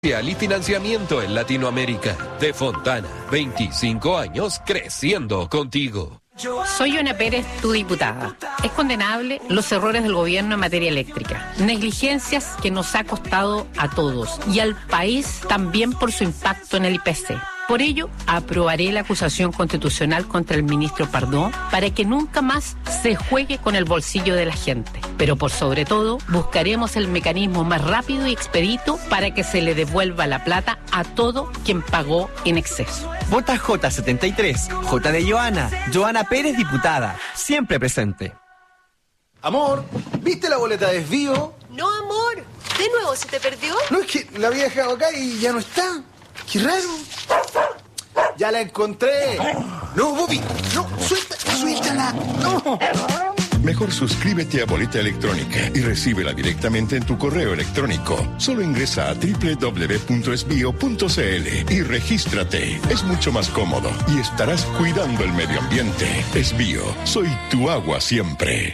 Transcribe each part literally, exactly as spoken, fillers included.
Y financiamiento en Latinoamérica. De Fontana, veinticinco años creciendo contigo. Soy Joana Pérez, tu diputada. Es condenable los errores del gobierno en materia eléctrica, negligencias que nos ha costado a todos y al país también por su impacto en el I P C. Por ello, aprobaré la acusación constitucional contra el ministro Pardo para que nunca más se juegue con el bolsillo de la gente. Pero por sobre todo, buscaremos el mecanismo más rápido y expedito para que se le devuelva la plata a todo quien pagó en exceso. Vota J setenta y tres, J de Joana, Joana Pérez, diputada, siempre presente. Amor, ¿viste la boleta de desvío? No, amor, ¿de nuevo se te perdió? No, es que la había dejado acá y ya no está. ¡Qué raro! ¡Ya la encontré! ¡No, Bobby! ¡No! ¡Suelta! ¡Suéltala! ¡No! Mejor suscríbete a Boleta Electrónica y recíbela directamente en tu correo electrónico. Solo ingresa a doble u doble u doble u punto esbio punto c l y regístrate. Es mucho más cómodo y estarás cuidando el medio ambiente. Esbio, soy tu agua siempre.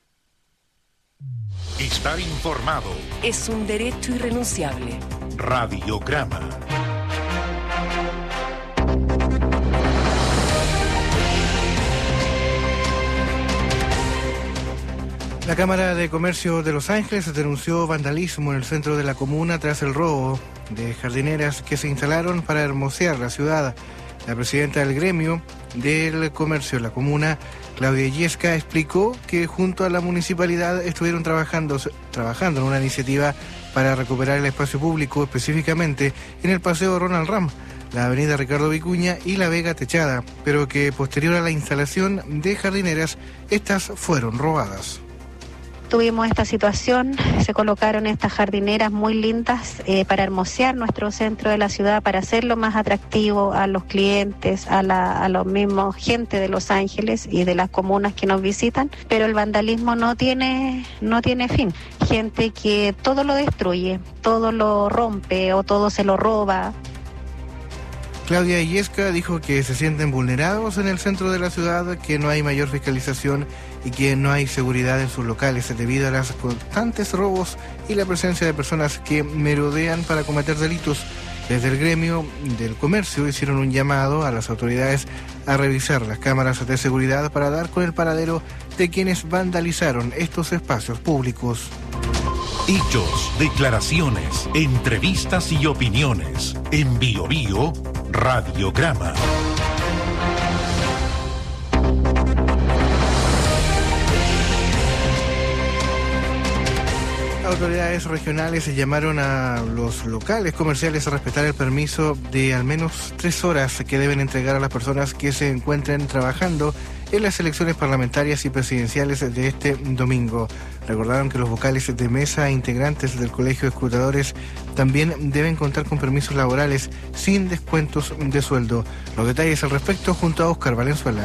Estar informado es un derecho irrenunciable. Radiograma. La Cámara de Comercio de Los Ángeles denunció vandalismo en el centro de la comuna tras el robo de jardineras que se instalaron para hermosear la ciudad. La presidenta del gremio del comercio de la comuna, Claudia Illesca, explicó que junto a la municipalidad estuvieron trabajando, trabajando en una iniciativa para recuperar el espacio público, específicamente en el Paseo Ronald Ram, la avenida Ricardo Vicuña y la Vega Techada, pero que posterior a la instalación de jardineras, estas fueron robadas. Tuvimos esta situación, se colocaron estas jardineras muy lindas eh, para hermosear nuestro centro de la ciudad, para hacerlo más atractivo a los clientes, a la a los mismos gente de Los Ángeles y de las comunas que nos visitan, pero el vandalismo no tiene no tiene fin. Gente que todo lo destruye, todo lo rompe o todo se lo roba. Claudia Illesca dijo que se sienten vulnerados en el centro de la ciudad, que no hay mayor fiscalización y que no hay seguridad en sus locales debido a los constantes robos y la presencia de personas que merodean para cometer delitos. Desde el gremio del comercio hicieron un llamado a las autoridades a revisar las cámaras de seguridad para dar con el paradero de quienes vandalizaron estos espacios públicos. Hechos, declaraciones, entrevistas y opiniones. En Bio Bio, Radiograma. Autoridades regionales llamaron a los locales comerciales a respetar el permiso de al menos tres horas que deben entregar a las personas que se encuentren trabajando en las elecciones parlamentarias y presidenciales de este domingo. Recordaron que los vocales de mesa e integrantes del Colegio de Escrutadores también deben contar con permisos laborales sin descuentos de sueldo. Los detalles al respecto junto a Óscar Valenzuela.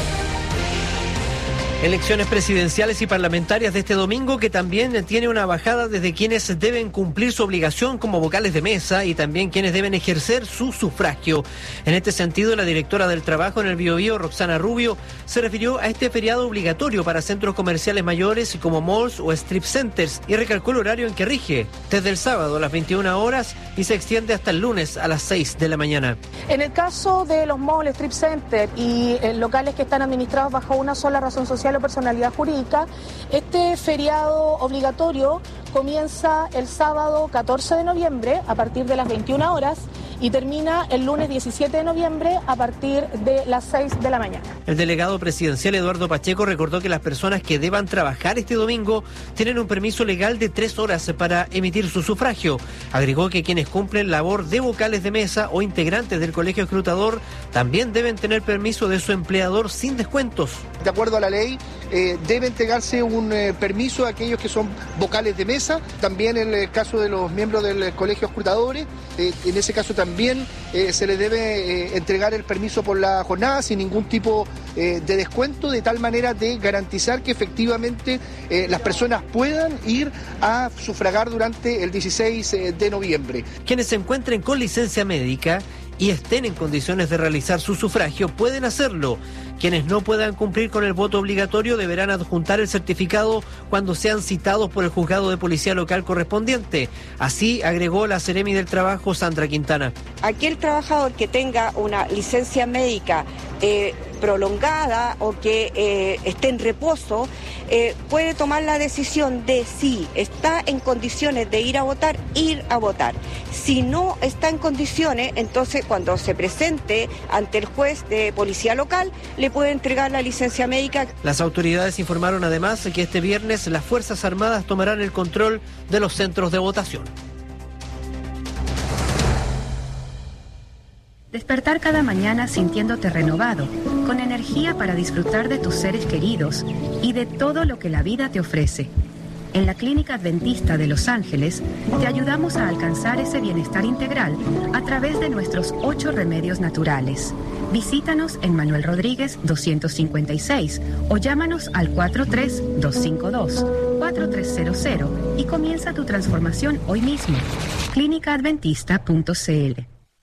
Elecciones presidenciales y parlamentarias de este domingo, que también tiene una bajada desde quienes deben cumplir su obligación como vocales de mesa y también quienes deben ejercer su sufragio. En este sentido, la directora del Trabajo en el Biobío, Roxana Rubio, se refirió a este feriado obligatorio para centros comerciales mayores como malls o strip centers y recalcó el horario en que rige, desde el sábado a las veintiuna horas y se extiende hasta el lunes a las seis de la mañana. En el caso de los malls, strip centers y eh, locales que están administrados bajo una sola razón social o personalidad jurídica, este feriado obligatorio comienza el sábado catorce de noviembre a partir de las veintiuna horas y termina el lunes diecisiete de noviembre a partir de las seis de la mañana. El delegado presidencial Eduardo Pacheco recordó que las personas que deban trabajar este domingo tienen un permiso legal de tres horas para emitir su sufragio. Agregó que quienes cumplen labor de vocales de mesa o integrantes del colegio escrutador también deben tener permiso de su empleador sin descuentos. De acuerdo a la ley, eh, debe entregarse un eh, permiso a aquellos que son vocales de mesa, también en el caso de los miembros del colegio escrutadores, eh, en ese caso también eh, se les debe eh, entregar el permiso por la jornada sin ningún tipo eh, de descuento, de tal manera de garantizar que efectivamente eh, las personas puedan ir a sufragar durante el dieciséis de noviembre. Quienes se encuentren con licencia médica y estén en condiciones de realizar su sufragio pueden hacerlo. Quienes no puedan cumplir con el voto obligatorio deberán adjuntar el certificado cuando sean citados por el juzgado de policía local correspondiente. Así agregó la Seremi del Trabajo, Sandra Quintana. Aquel trabajador que tenga una licencia médica eh, prolongada o que eh, esté en reposo, eh, puede tomar la decisión de si está en condiciones de ir a votar, ir a votar. Si no está en condiciones, entonces cuando se presente ante el juez de policía local, le puede entregar la licencia médica. Las autoridades informaron además que este viernes las Fuerzas Armadas tomarán el control de los centros de votación. Despertar cada mañana sintiéndote renovado, con energía para disfrutar de tus seres queridos y de todo lo que la vida te ofrece. En la Clínica Adventista de Los Ángeles te ayudamos a alcanzar ese bienestar integral a través de nuestros ocho remedios naturales. Visítanos en Manuel Rodríguez doscientos cincuenta y seis o llámanos al cuatro tres dos cinco dos cuatro tres cero cero y comienza tu transformación hoy mismo. clínica adventista punto c l.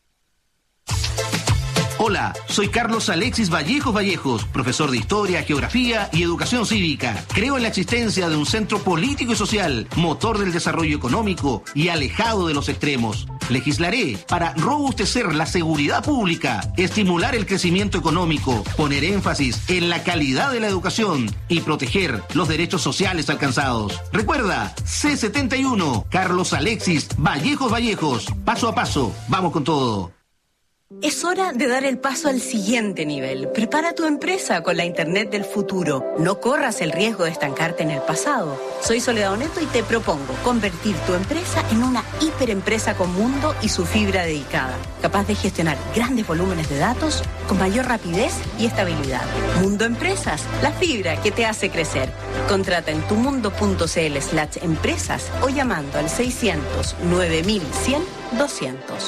Hola, soy Carlos Alexis Vallejos Vallejos, profesor de Historia, Geografía y Educación Cívica. Creo en la existencia de un centro político y social, motor del desarrollo económico y alejado de los extremos. Legislaré para robustecer la seguridad pública, estimular el crecimiento económico, poner énfasis en la calidad de la educación y proteger los derechos sociales alcanzados. Recuerda, C setenta y uno, Carlos Alexis Vallejos Vallejos. Paso a paso, vamos con todo. Es hora de dar el paso al siguiente nivel. Prepara tu empresa con la Internet del futuro. No corras el riesgo de estancarte en el pasado. Soy Soledad Oneto y te propongo convertir tu empresa en una hiperempresa con mundo y su fibra dedicada, capaz de gestionar grandes volúmenes de datos con mayor rapidez y estabilidad. Mundo Empresas, la fibra que te hace crecer. Contrata en tumundo.cl slash empresas o llamando al seiscientos nueve mil cien doscientos.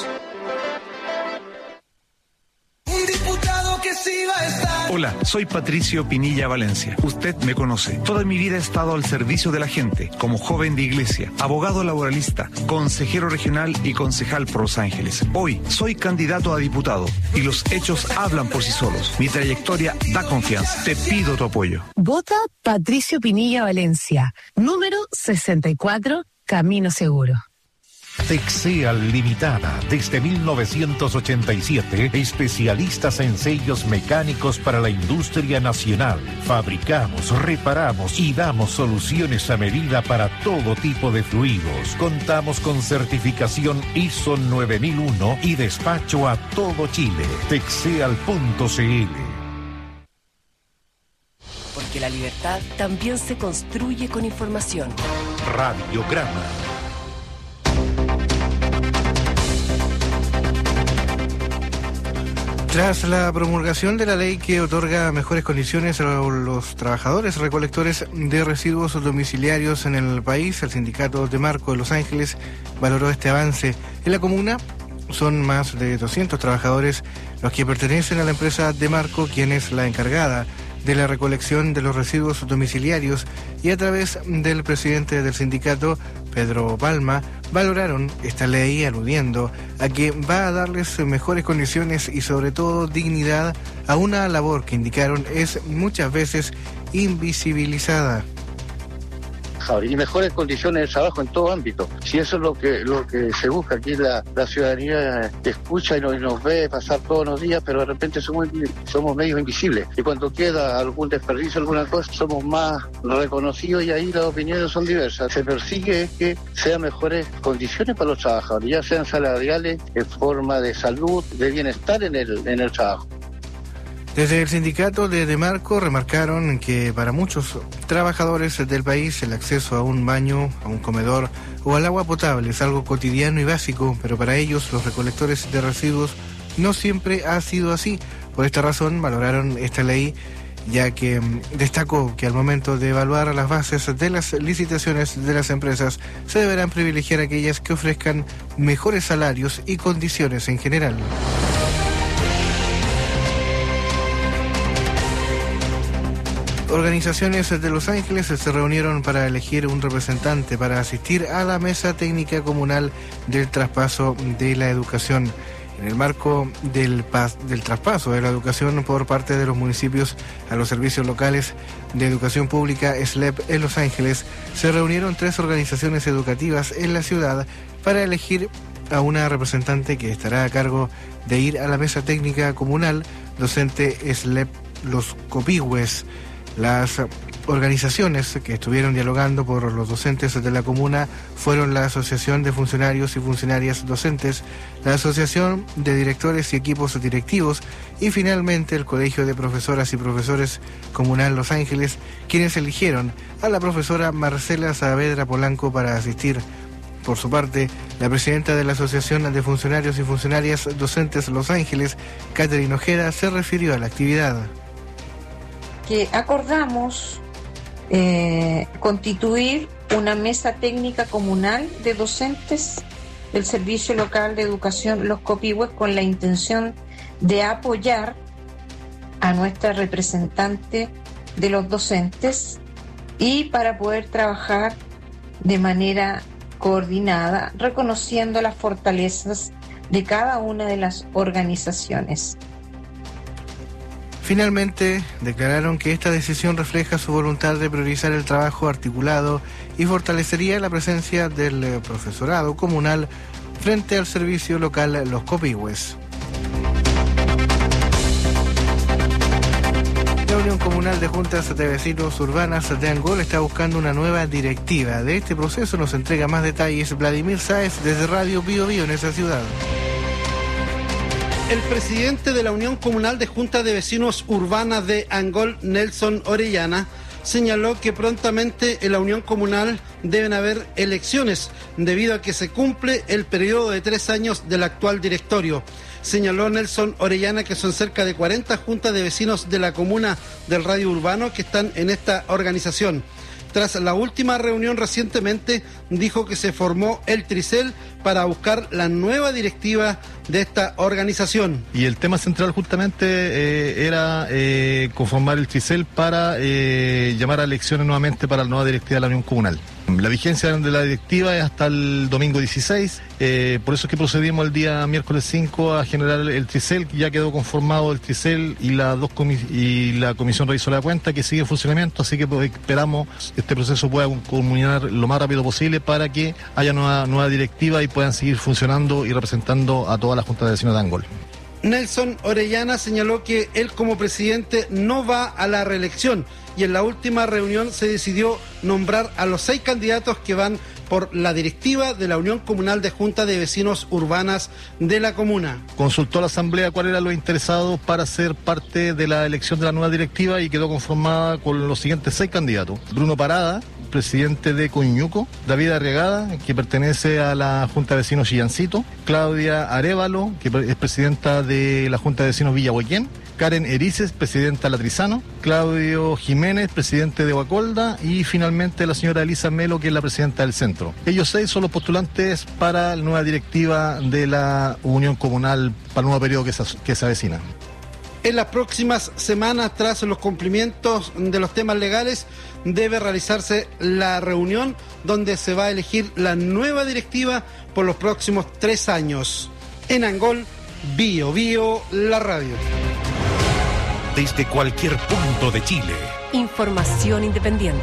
Hola, soy Patricio Pinilla Valencia. Usted me conoce. Toda mi vida he estado al servicio de la gente, como joven de iglesia, abogado laboralista, consejero regional y concejal por Los Ángeles. Hoy soy candidato a diputado y los hechos hablan por sí solos. Mi trayectoria da confianza. Te pido tu apoyo. Vota Patricio Pinilla Valencia, número sesenta y cuatro, Camino Seguro. Texeal Limitada, desde mil novecientos ochenta y siete, especialistas en sellos mecánicos para la industria nacional. Fabricamos, reparamos y damos soluciones a medida para todo tipo de fluidos. Contamos con certificación I S O nueve mil uno y despacho a todo Chile. Texeal punto c l. Porque la libertad también se construye con información. Radiograma. Tras la promulgación de la ley que otorga mejores condiciones a los trabajadores recolectores de residuos domiciliarios en el país, el sindicato Demarco de Los Ángeles valoró este avance. En la comuna son más de doscientos trabajadores los que pertenecen a la empresa Demarco, quien es la encargada de la recolección de los residuos domiciliarios, y a través del presidente del sindicato, Pedro Palma, valoraron esta ley aludiendo a que va a darles mejores condiciones y sobre todo dignidad a una labor que indicaron es muchas veces invisibilizada. Y mejores condiciones de trabajo en todo ámbito. Si eso es lo que lo que se busca aquí, la, la ciudadanía que escucha y nos, y nos ve pasar todos los días, pero de repente somos, somos medios invisibles. Y cuando queda algún desperdicio, alguna cosa, somos más reconocidos y ahí las opiniones son diversas. Se persigue que sean mejores condiciones para los trabajadores, ya sean salariales, en forma de salud, de bienestar en el, en el trabajo. Desde el sindicato de Demarco remarcaron que para muchos trabajadores del país el acceso a un baño, a un comedor o al agua potable es algo cotidiano y básico, pero para ellos, los recolectores de residuos, no siempre ha sido así. Por esta razón valoraron esta ley, ya que destacó que al momento de evaluar las bases de las licitaciones de las empresas se deberán privilegiar aquellas que ofrezcan mejores salarios y condiciones en general. Organizaciones de Los Ángeles se reunieron para elegir un representante para asistir a la mesa técnica comunal del traspaso de la educación. En el marco del, pas, del traspaso de la educación por parte de los municipios a los servicios locales de educación pública S L E P en Los Ángeles, se reunieron tres organizaciones educativas en la ciudad para elegir a una representante que estará a cargo de ir a la mesa técnica comunal docente S L E P Los Copihue. Las organizaciones que estuvieron dialogando por los docentes de la comuna fueron la Asociación de Funcionarios y Funcionarias Docentes, la Asociación de Directores y Equipos Directivos y finalmente el Colegio de Profesoras y Profesores Comunal Los Ángeles, quienes eligieron a la profesora Marcela Saavedra Polanco para asistir. Por su parte, la presidenta de la Asociación de Funcionarios y Funcionarias Docentes Los Ángeles, Catherine Ojeda, se refirió a la actividad. Que acordamos eh, constituir una mesa técnica comunal de docentes del Servicio Local de Educación Los Copihue con la intención de apoyar a nuestra representante de los docentes y para poder trabajar de manera coordinada, reconociendo las fortalezas de cada una de las organizaciones. Finalmente, declararon que esta decisión refleja su voluntad de priorizar el trabajo articulado y fortalecería la presencia del profesorado comunal frente al servicio local Los Copihue. La Unión Comunal de Juntas de Vecinos Urbanas de Angol está buscando una nueva directiva. De este proceso nos entrega más detalles Vladimir Sáez desde Radio Bío Bío en esa ciudad. El presidente de la Unión Comunal de Juntas de Vecinos Urbanas de Angol, Nelson Orellana, señaló que prontamente en la Unión Comunal deben haber elecciones debido a que se cumple el periodo de tres años del actual directorio. Señaló Nelson Orellana que son cerca de cuarenta juntas de vecinos de la comuna del radio urbano que están en esta organización. Tras la última reunión recientemente, dijo que se formó el Tricel para buscar la nueva directiva de esta organización. Y el tema central justamente eh, era eh, conformar el Tricel para eh, llamar a elecciones nuevamente para la nueva directiva de la Unión Comunal. La vigencia de la directiva es hasta el domingo dieciséis, eh, por eso es que procedimos el día miércoles cinco a generar el Tricel, que ya quedó conformado el Tricel y la, dos comis- y la Comisión Revisora de Cuentas que sigue en funcionamiento, así que pues, esperamos este proceso pueda culminar lo más rápido posible para que haya nueva, nueva directiva y puedan seguir funcionando y representando a toda la Junta de Vecinos de Angol. Nelson Orellana señaló que él como presidente no va a la reelección y en la última reunión se decidió nombrar a los seis candidatos que van por la directiva de la Unión Comunal de Juntas de Vecinos Urbanas de la comuna. Consultó a la Asamblea cuáles eran los interesados para ser parte de la elección de la nueva directiva y quedó conformada con los siguientes seis candidatos. Bruno Parada, presidente de Coñuco, David Arriagada, que pertenece a la Junta de Vecinos Chillancito, Claudia Arévalo, que es presidenta de la Junta de Vecinos Villahuequén, Karen Erices, presidenta Latrizano, Claudio Jiménez, presidente de Huacolda y finalmente la señora Elisa Melo, que es la presidenta del centro. Ellos seis son los postulantes para la nueva directiva de la Unión Comunal para el nuevo periodo que se, que se avecina. En las próximas semanas, tras los cumplimientos de los temas legales, debe realizarse la reunión donde se va a elegir la nueva directiva por los próximos tres años. En Angol, Bío Bío, la radio. Desde cualquier punto de Chile. Información independiente.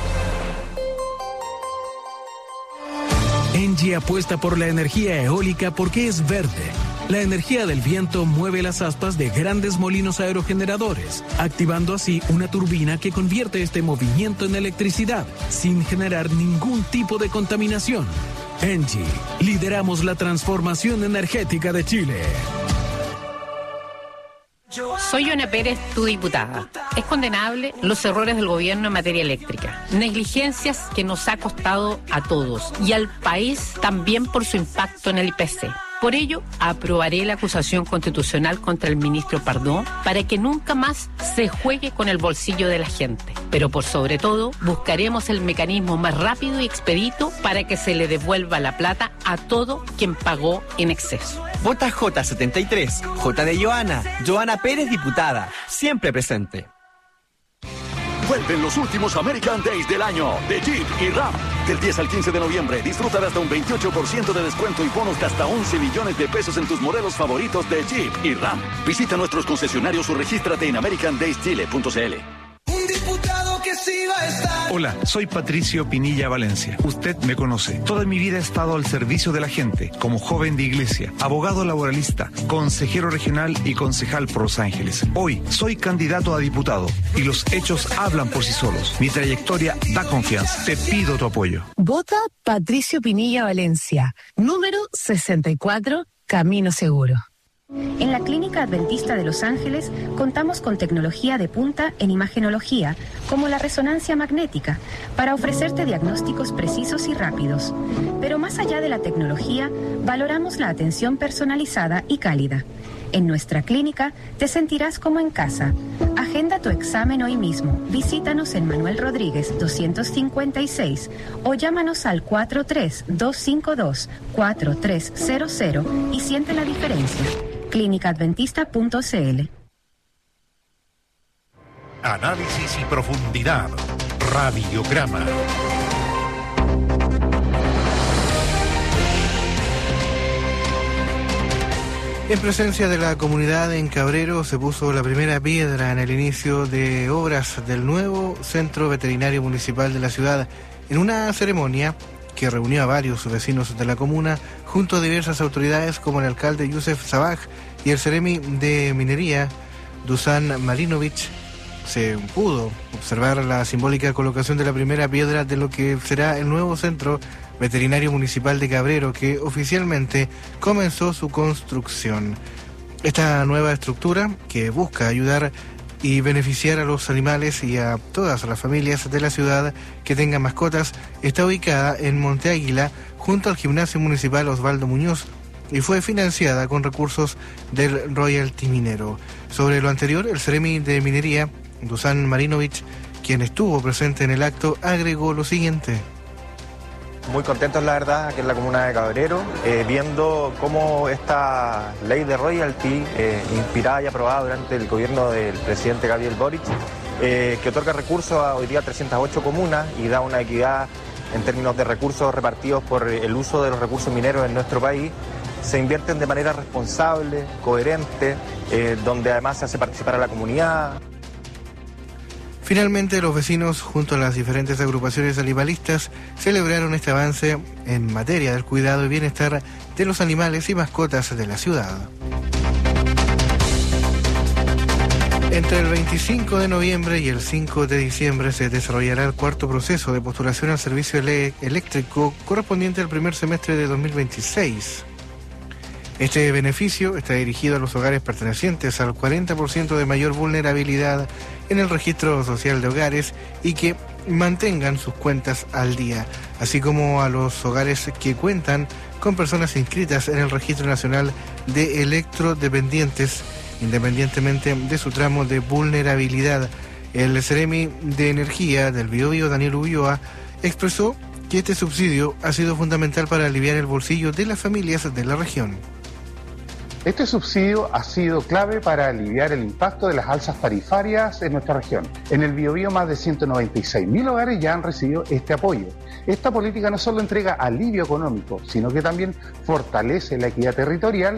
Engie apuesta por la energía eólica porque es verde. La energía del viento mueve las aspas de grandes molinos aerogeneradores, activando así una turbina que convierte este movimiento en electricidad, sin generar ningún tipo de contaminación. Engie, lideramos la transformación energética de Chile. Soy Joana Pérez, tu diputada. Es condenable los errores del gobierno en materia eléctrica. Negligencias que nos ha costado a todos y al país también por su impacto en el I P C. Por ello, aprobaré la acusación constitucional contra el ministro Pardón para que nunca más se juegue con el bolsillo de la gente. Pero por sobre todo, buscaremos el mecanismo más rápido y expedito para que se le devuelva la plata a todo quien pagó en exceso. Vota J setenta y tres, J de Joana, Joana Pérez, diputada, siempre presente. Vuelven los últimos American Days del año de Jeep y Ram. Del diez al quince de noviembre, disfruta de hasta un veintiocho por ciento de descuento y bonos de hasta once millones de pesos en tus modelos favoritos de Jeep y Ram. Visita nuestros concesionarios o regístrate en american days chile punto c l. Un diputado que sí va a estar. Hola, soy Patricio Pinilla Valencia. Usted me conoce. Toda mi vida he estado al servicio de la gente, como joven de iglesia, abogado laboralista, consejero regional y concejal por Los Ángeles. Hoy soy candidato a diputado y los hechos hablan por sí solos. Mi trayectoria da confianza. Te pido tu apoyo. Vota Patricio Pinilla Valencia, número sesenta y cuatro, Camino Seguro. En la Clínica Adventista de Los Ángeles contamos con tecnología de punta en imagenología, como la resonancia magnética, para ofrecerte diagnósticos precisos y rápidos. Pero más allá de la tecnología, valoramos la atención personalizada y cálida. En nuestra clínica te sentirás como en casa. Agenda tu examen hoy mismo. Visítanos en Manuel Rodríguez doscientos cincuenta y seis o llámanos al cuatro tres dos cinco dos cuatro tres cero cero y siente la diferencia. clínica adventista punto c l. Análisis y profundidad. Radiograma. En presencia de la comunidad en Cabrero se puso la primera piedra en el inicio de obras del nuevo Centro Veterinario Municipal de la ciudad, en una ceremonia que reunió a varios vecinos de la comuna junto a diversas autoridades como el alcalde Yusef Sabaj y el Ceremi de Minería, Dusan Marinovich. Se pudo observar la simbólica colocación de la primera piedra de lo que será el nuevo Centro Veterinario Municipal de Cabrero, que oficialmente comenzó su construcción. Esta nueva estructura, que busca ayudar y beneficiar a los animales y a todas las familias de la ciudad que tengan mascotas, está ubicada en Monte Águila, junto al Gimnasio Municipal Osvaldo Muñoz, y fue financiada con recursos del Royalty Minero. Sobre lo anterior, el Ceremi de Minería, Dusan Marinovich, quien estuvo presente en el acto, agregó lo siguiente. Muy contentos, la verdad, aquí en la comuna de Cabrero, eh, viendo cómo esta ley de royalty, eh, inspirada y aprobada durante el gobierno del presidente Gabriel Boric, eh, que otorga recursos a hoy día trescientas ocho comunas y da una equidad en términos de recursos repartidos por el uso de los recursos mineros en nuestro país, se invierten de manera responsable, coherente, eh, donde además se hace participar a la comunidad. Finalmente, los vecinos, junto a las diferentes agrupaciones animalistas, celebraron este avance en materia del cuidado y bienestar de los animales y mascotas de la ciudad. Entre el veinticinco de noviembre y el cinco de diciembre se desarrollará el cuarto proceso de postulación al servicio ele- eléctrico correspondiente al primer semestre de dos mil veintiséis. Este beneficio está dirigido a los hogares pertenecientes al cuarenta por ciento de mayor vulnerabilidad en el registro social de hogares y que mantengan sus cuentas al día, así como a los hogares que cuentan con personas inscritas en el Registro Nacional de Electrodependientes, independientemente de su tramo de vulnerabilidad. El Ceremi de Energía del Biobío, Daniel Ulloa, expresó que este subsidio ha sido fundamental para aliviar el bolsillo de las familias de la región. Este subsidio ha sido clave para aliviar el impacto de las alzas tarifarias en nuestra región. En el Biobío, más de ciento noventa y seis mil hogares ya han recibido este apoyo. Esta política no solo entrega alivio económico, sino que también fortalece la equidad territorial.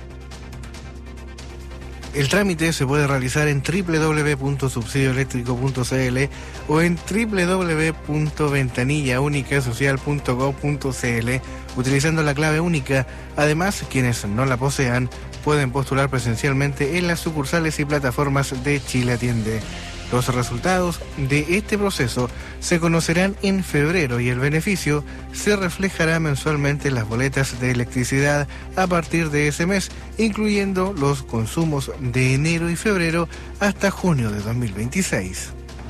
El trámite se puede realizar en doble u doble u doble u punto subsidio eléctrico punto c l o en doble u doble u doble u punto ventanilla única social punto gob punto c l utilizando la clave única. Además, quienes no la posean pueden postular presencialmente en las sucursales y plataformas de Chile Atiende. Los resultados de este proceso se conocerán en febrero y el beneficio se reflejará mensualmente en las boletas de electricidad a partir de ese mes, incluyendo los consumos de enero y febrero hasta junio de dos mil veintiséis.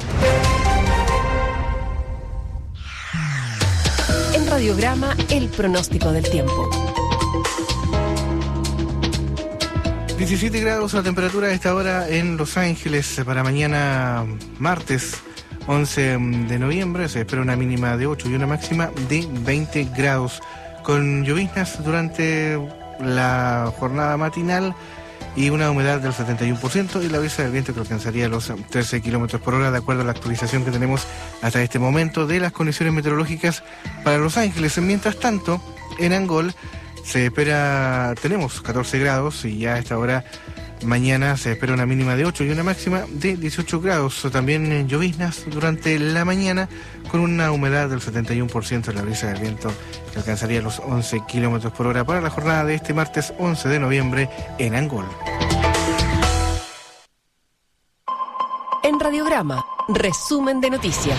En Radiograma, el pronóstico del tiempo. diecisiete grados la temperatura a esta hora en Los Ángeles. Para mañana martes once de noviembre se espera una mínima de ocho y una máxima de veinte grados, con lloviznas durante la jornada matinal y una humedad del setenta y uno por ciento y la brisa del viento que alcanzaría los trece kilómetros por hora, de acuerdo a la actualización que tenemos hasta este momento de las condiciones meteorológicas para Los Ángeles. Mientras tanto, en Angol se espera, tenemos catorce grados y ya a esta hora mañana se espera una mínima de ocho y una máxima de dieciocho grados. También lloviznas durante la mañana con una humedad del setenta y uno por ciento en la brisa del viento que alcanzaría los once kilómetros por hora para la jornada de este martes once de noviembre en Angol. En Radiograma, resumen de noticias.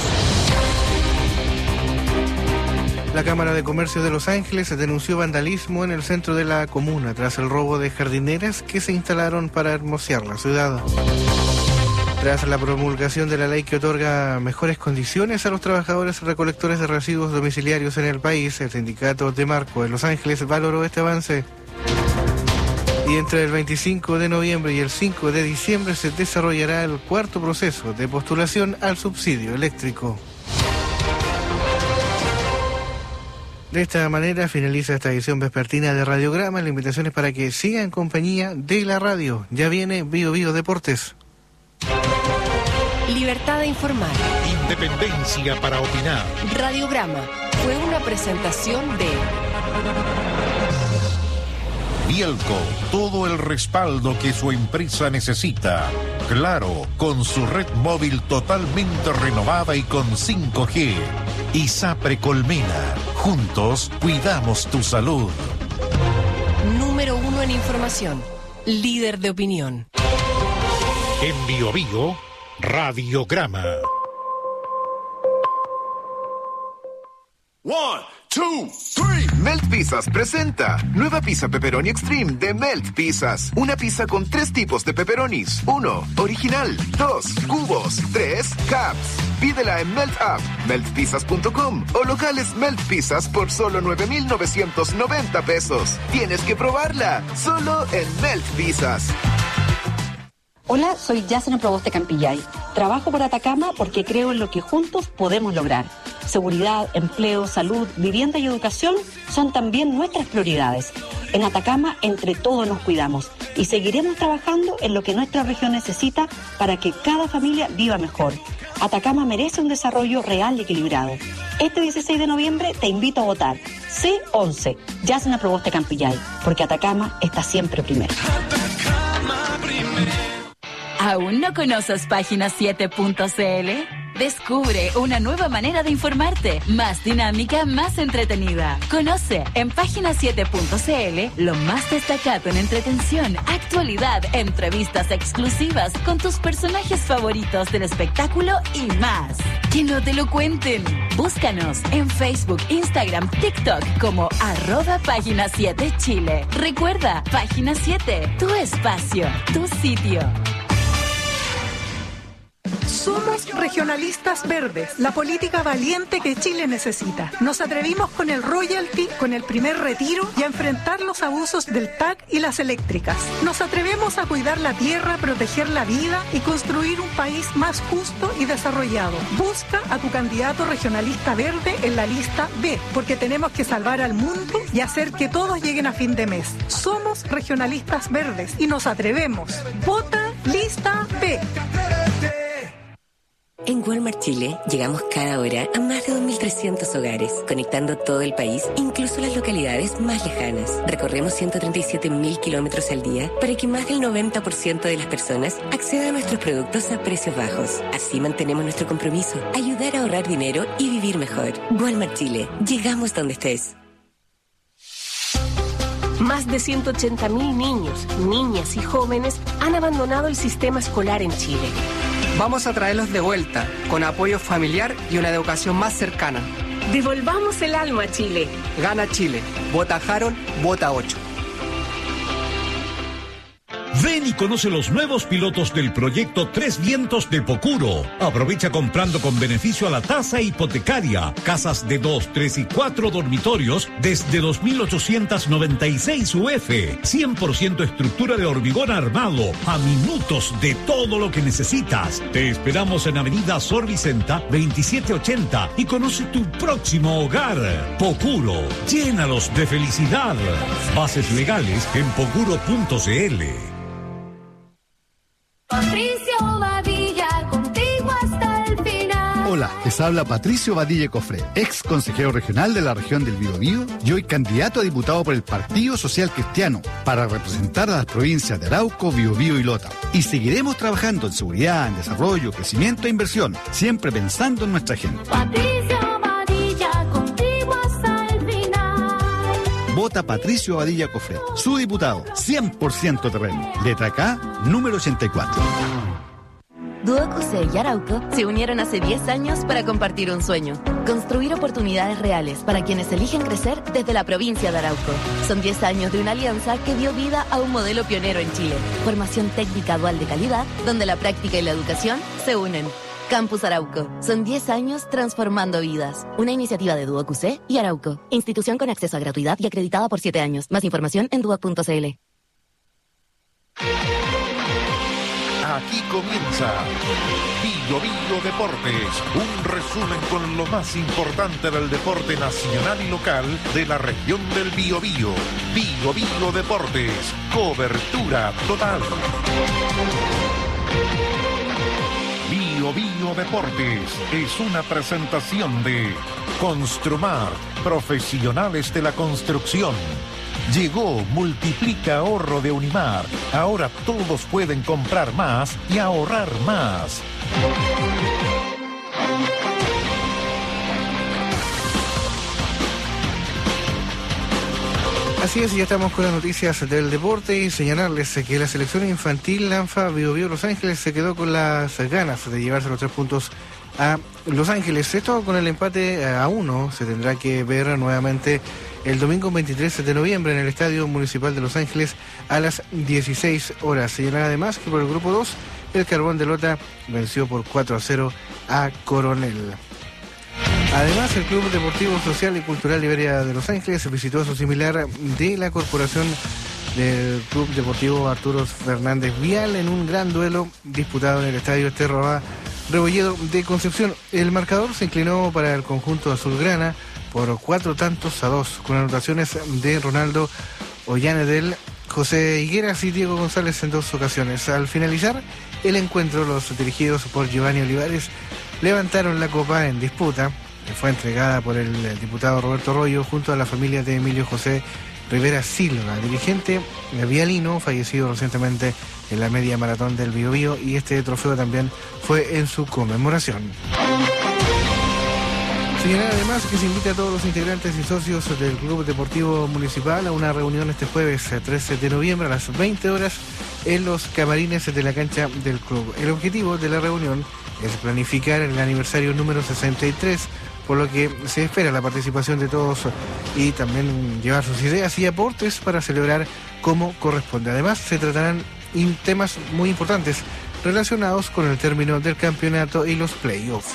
La Cámara de Comercio de Los Ángeles denunció vandalismo en el centro de la comuna tras el robo de jardineras que se instalaron para hermosear la ciudad. Tras la promulgación de la ley que otorga mejores condiciones a los trabajadores recolectores de residuos domiciliarios en el país, el sindicato de Marco de Los Ángeles valoró este avance. Y entre el veinticinco de noviembre y el cinco de diciembre se desarrollará el cuarto proceso de postulación al subsidio eléctrico. De esta manera finaliza esta edición vespertina de Radiograma. La invitación es para que siga en compañía de la radio. Ya viene Bio Bio Deportes. Libertad de informar. Independencia para opinar. Radiograma fue una presentación de Bielco, todo el respaldo que su empresa necesita. Claro, con su red móvil totalmente renovada y con cinco G. Y Sapre Colmena, juntos cuidamos tu salud. Número uno en información, líder de opinión. En Bio Bio, Radiograma. One, two, three. Melt Pizzas presenta nueva pizza pepperoni extreme de Melt Pizzas. Una pizza con tres tipos de pepperonis. Uno, original. Dos, cubos. Tres, caps. Pídela en Melt App, melt pizzas punto com o locales Melt Pizzas por solo nueve mil novecientos noventa pesos. Tienes que probarla, solo en Melt Pizzas. Hola, soy Yasna Proboste Campillay. Trabajo por Atacama porque creo en lo que juntos podemos lograr. Seguridad, empleo, salud, vivienda y educación son también nuestras prioridades. En Atacama, entre todos nos cuidamos y seguiremos trabajando en lo que nuestra región necesita para que cada familia viva mejor. Atacama merece un desarrollo real y equilibrado. Este dieciséis de noviembre te invito a votar. C once, Yasna Proboste Campillay, porque Atacama está siempre primero. ¿Aún no conoces página siete punto c l? Descubre una nueva manera de informarte, más dinámica, más entretenida. Conoce en página siete punto c l lo más destacado en entretención, actualidad, entrevistas exclusivas con tus personajes favoritos del espectáculo y más. Que no te lo cuenten. Búscanos en Facebook, Instagram, TikTok como arroba página siete Chile. Recuerda, página siete, tu espacio, tu sitio. Somos regionalistas verdes, la política valiente que Chile necesita. Nos atrevimos con el royalty, con el primer retiro y a enfrentar los abusos del T A C y las eléctricas. Nos atrevemos a cuidar la tierra, proteger la vida y construir un país más justo y desarrollado. Busca a tu candidato regionalista verde en la lista B, porque tenemos que salvar al mundo y hacer que todos lleguen a fin de mes. Somos regionalistas verdes y nos atrevemos. Vota lista B. En Walmart Chile llegamos cada hora a más de dos mil trescientos hogares, conectando todo el país, incluso las localidades más lejanas. Recorremos ciento treinta y siete mil kilómetros al día para que más del noventa por ciento de las personas accedan a nuestros productos a precios bajos. Así mantenemos nuestro compromiso, ayudar a ahorrar dinero y vivir mejor. Walmart Chile, llegamos donde estés. Más de ciento ochenta mil niños, niñas y jóvenes han abandonado el sistema escolar en Chile. Vamos a traerlos de vuelta, con apoyo familiar y una educación más cercana. Devolvamos el alma a Chile. Gana Chile. Vota Jaron, vota ocho. Ven y conoce los nuevos pilotos del proyecto Tres Vientos de Pocuro. Aprovecha comprando con beneficio a la tasa hipotecaria. Casas de dos, tres y cuatro dormitorios desde dos mil ochocientos noventa y seis U F. cien por ciento estructura de hormigón armado. A minutos de todo lo que necesitas. Te esperamos en Avenida Sor Vicenta veintisiete ochenta y conoce tu próximo hogar. Pocuro. Llénalos de felicidad. Bases legales en pocuro punto c l. Patricio Badilla, contigo hasta el final. Hola, les habla Patricio Badilla Cofré, ex consejero regional de la región del Biobío y hoy candidato a diputado por el Partido Social Cristiano para representar a las provincias de Arauco, Biobío y Lota. Y seguiremos trabajando en seguridad, en desarrollo, crecimiento e inversión, siempre pensando en nuestra gente. Patricio Badilla, contigo hasta el final. Vota Patricio Badilla Cofré, su diputado, cien por ciento terreno. Letra K, número ochenta y cuatro. Duoc y Arauco se unieron hace diez años para compartir un sueño, construir oportunidades reales para quienes eligen crecer desde la provincia de Arauco. Son diez años de una alianza que dio vida a un modelo pionero en Chile, formación técnica dual de calidad, donde la práctica y la educación se unen. Campus Arauco, son diez años transformando vidas. Una iniciativa de Duoc y Arauco, institución con acceso a gratuidad y acreditada por siete años. Más información en duoc punto c l. Aquí comienza Bio Bio Deportes, un resumen con lo más importante del deporte nacional y local de la región del Biobío. Bio Bio Deportes, cobertura total. Bio Bio Deportes es una presentación de Construmar, profesionales de la construcción. Llegó Multiplica Ahorro de Unimar. Ahora todos pueden comprar más y ahorrar más. Así es, ya estamos con las noticias del deporte y señalarles que la selección infantil Lanfa Biobío Los Ángeles se quedó con las ganas de llevarse los tres puntos a Los Ángeles. Esto con el empate a uno se tendrá que ver nuevamente el domingo veintitrés de noviembre en el Estadio Municipal de Los Ángeles a las dieciséis horas. Señalar además que por el grupo dos, el Carbón de Lota venció por cuatro a cero a Coronel. Además, el Club Deportivo Social y Cultural Iberia de Los Ángeles visitó a su similar de la corporación del Club Deportivo Arturo Fernández Vial en un gran duelo disputado en el Estadio Esterroa Rebolledo de Concepción. El marcador se inclinó para el conjunto azulgrana por cuatro tantos a dos, con anotaciones de Ronaldo Ollanedel, José Higueras y Diego González en dos ocasiones. Al finalizar el encuentro, los dirigidos por Giovanni Olivares levantaron la copa en disputa, que fue entregada por el diputado Roberto Arroyo junto a la familia de Emilio José Rivera Silva, dirigente vialino fallecido recientemente en la media maratón del Biobío, y este trofeo también fue en su conmemoración. Señalar además que se invita a todos los integrantes y socios del Club Deportivo Municipal a una reunión este jueves trece de noviembre a las veinte horas en los camarines de la cancha del club. El objetivo de la reunión es planificar el aniversario número sesenta y tres, por lo que se espera la participación de todos y también llevar sus ideas y aportes para celebrar como corresponde. Además, se tratarán temas muy importantes relacionados con el término del campeonato y los playoffs.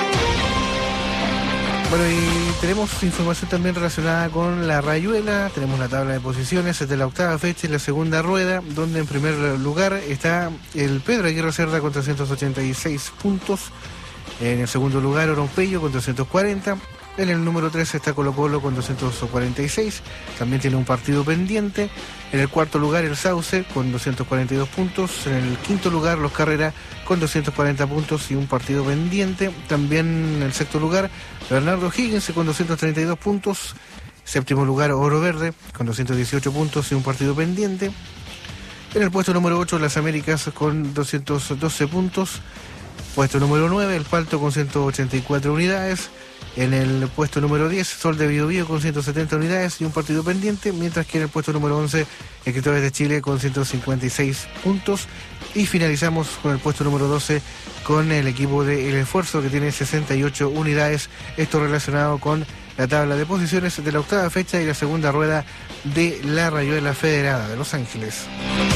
Bueno, y tenemos información también relacionada con la Rayuela. Tenemos la tabla de posiciones de la octava fecha y la segunda rueda, donde en primer lugar está el Pedro Aguirre Cerda con trescientos ochenta y seis puntos. En el segundo lugar, Oronpeyo con trescientos cuarenta. En el número tres está Colo Colo con doscientos cuarenta y seis. También tiene un partido pendiente. En el cuarto lugar, el Sauce con doscientos cuarenta y dos puntos. En el quinto lugar, los Carrera con doscientos cuarenta puntos y un partido pendiente. También en el sexto lugar, Bernardo Higgins con doscientos treinta y dos puntos. Séptimo lugar, Oro Verde con doscientos dieciocho puntos y un partido pendiente. En el puesto número ocho, Las Américas con doscientos doce puntos. Puesto número nueve, El Palto con ciento ochenta y cuatro unidades. En el puesto número diez, Sol de Biobío con ciento setenta unidades y un partido pendiente, mientras que en el puesto número once, Escritores de Chile con ciento cincuenta y seis puntos. Y finalizamos con el puesto número doce con el equipo de El Esfuerzo, que tiene sesenta y ocho unidades. Esto relacionado con la tabla de posiciones de la octava fecha y la segunda rueda de la Rayuela Federada de Los Ángeles.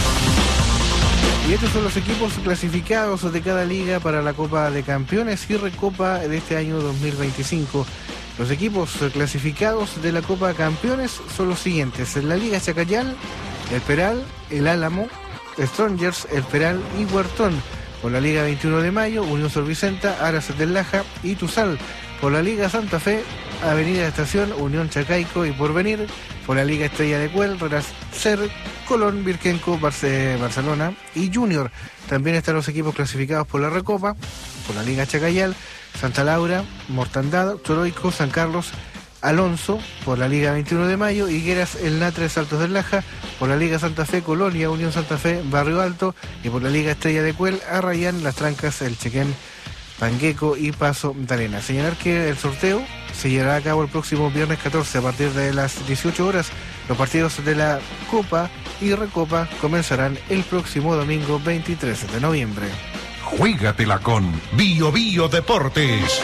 Y estos son los equipos clasificados de cada liga para la Copa de Campeones y Recopa de este año dos mil veinticinco. Los equipos clasificados de la Copa de Campeones son los siguientes: en la Liga Chacayal, El Peral, El Álamo, Strongers, El Peral y Huertón. Por la Liga veintiuno de Mayo, Unión Sor Vicenta, Aras del Laja y Tuzal. Por la Liga Santa Fe, Avenida Estación, Unión Chacaico y Porvenir. Por la Liga Estrella de Cuel, Renacer, Colón, Birkenco, Barce- Barcelona y Junior. También están los equipos clasificados por la Recopa, por la Liga Chacayal, Santa Laura, Mortandad, Choroico, San Carlos, Alonso, por la Liga veintiuno de mayo, Higueras, El Natre, Saltos del Laja, por la Liga Santa Fe, Colonia, Unión Santa Fe, Barrio Alto, y por la Liga Estrella de Cuel, Arrayán, Las Trancas, El Chequén, Pangueco y Paso de Arena. Señalar que el sorteo se llevará a cabo el próximo viernes catorce a partir de las dieciocho horas. Los partidos de la Copa y Recopa comenzarán el próximo domingo veintitrés de noviembre. Juégatela con Bio Bio Deportes.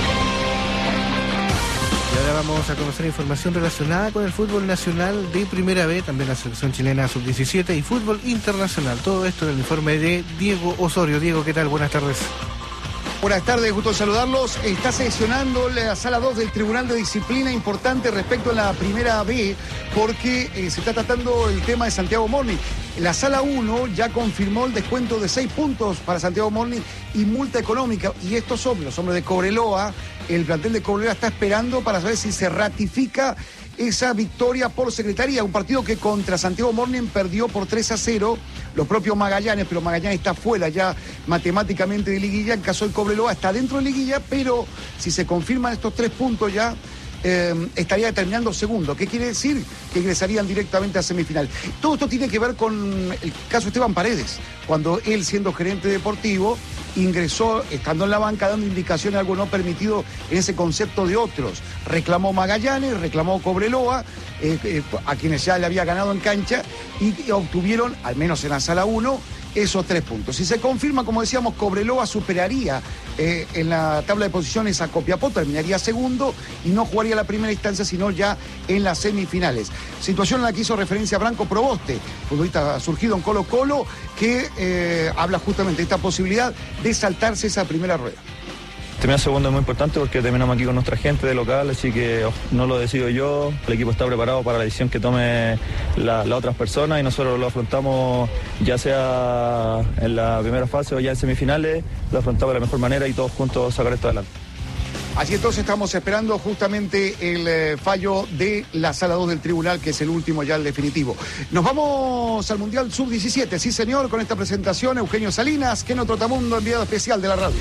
Y ahora vamos a conocer información relacionada con el fútbol nacional de Primera B, también la selección chilena sub diecisiete y fútbol internacional. Todo esto en el informe de Diego Osorio. Diego, ¿qué tal? Buenas tardes. Buenas tardes, gusto saludarlos. Está sesionando la sala dos del Tribunal de Disciplina, importante respecto a la Primera B, porque eh, se está tratando el tema de Santiago Morning. La sala uno ya confirmó el descuento de seis puntos para Santiago Morning y multa económica. Y estos hombres, los hombres de Cobreloa, el plantel de Cobreloa está esperando para saber si se ratifica esa victoria por secretaría. Un partido que contra Santiago Morning perdió por tres a cero. Los propios Magallanes, pero Magallanes está fuera ya matemáticamente de liguilla. En caso del Cobreloa está dentro de liguilla, pero si se confirman estos tres puntos ya, eh, estaría determinando segundo. ¿Qué quiere decir? Que ingresarían directamente a semifinal. Todo esto tiene que ver con el caso Esteban Paredes, cuando él, siendo gerente deportivo, ingresó estando en la banca dando indicaciones de algo no permitido en ese concepto de otros. Reclamó Magallanes, reclamó Cobreloa, eh, eh, a quienes ya le había ganado en cancha y, y obtuvieron, al menos en la sala uno, esos tres puntos. Si se confirma, como decíamos, Cobreloa superaría eh, en la tabla de posiciones a Copiapó, terminaría segundo y no jugaría la primera instancia, sino ya en las semifinales. Situación en la que hizo referencia Branco Proboste, futbolista surgido en Colo Colo, que eh, habla justamente de esta posibilidad de saltarse esa primera rueda. Terminar segundo es muy importante porque terminamos aquí con nuestra gente de local, así que no lo decido yo. El equipo está preparado para la decisión que tome las la otras personas y nosotros lo afrontamos ya sea en la primera fase o ya en semifinales, lo afrontamos de la mejor manera y todos juntos sacar esto adelante. Así entonces estamos esperando justamente el eh, fallo de la sala dos del tribunal, que es el último ya, el definitivo. Nos vamos al Mundial sub diecisiete, sí señor, con esta presentación Eugenio Salinas, Keno Trotamundo, enviado especial de la radio.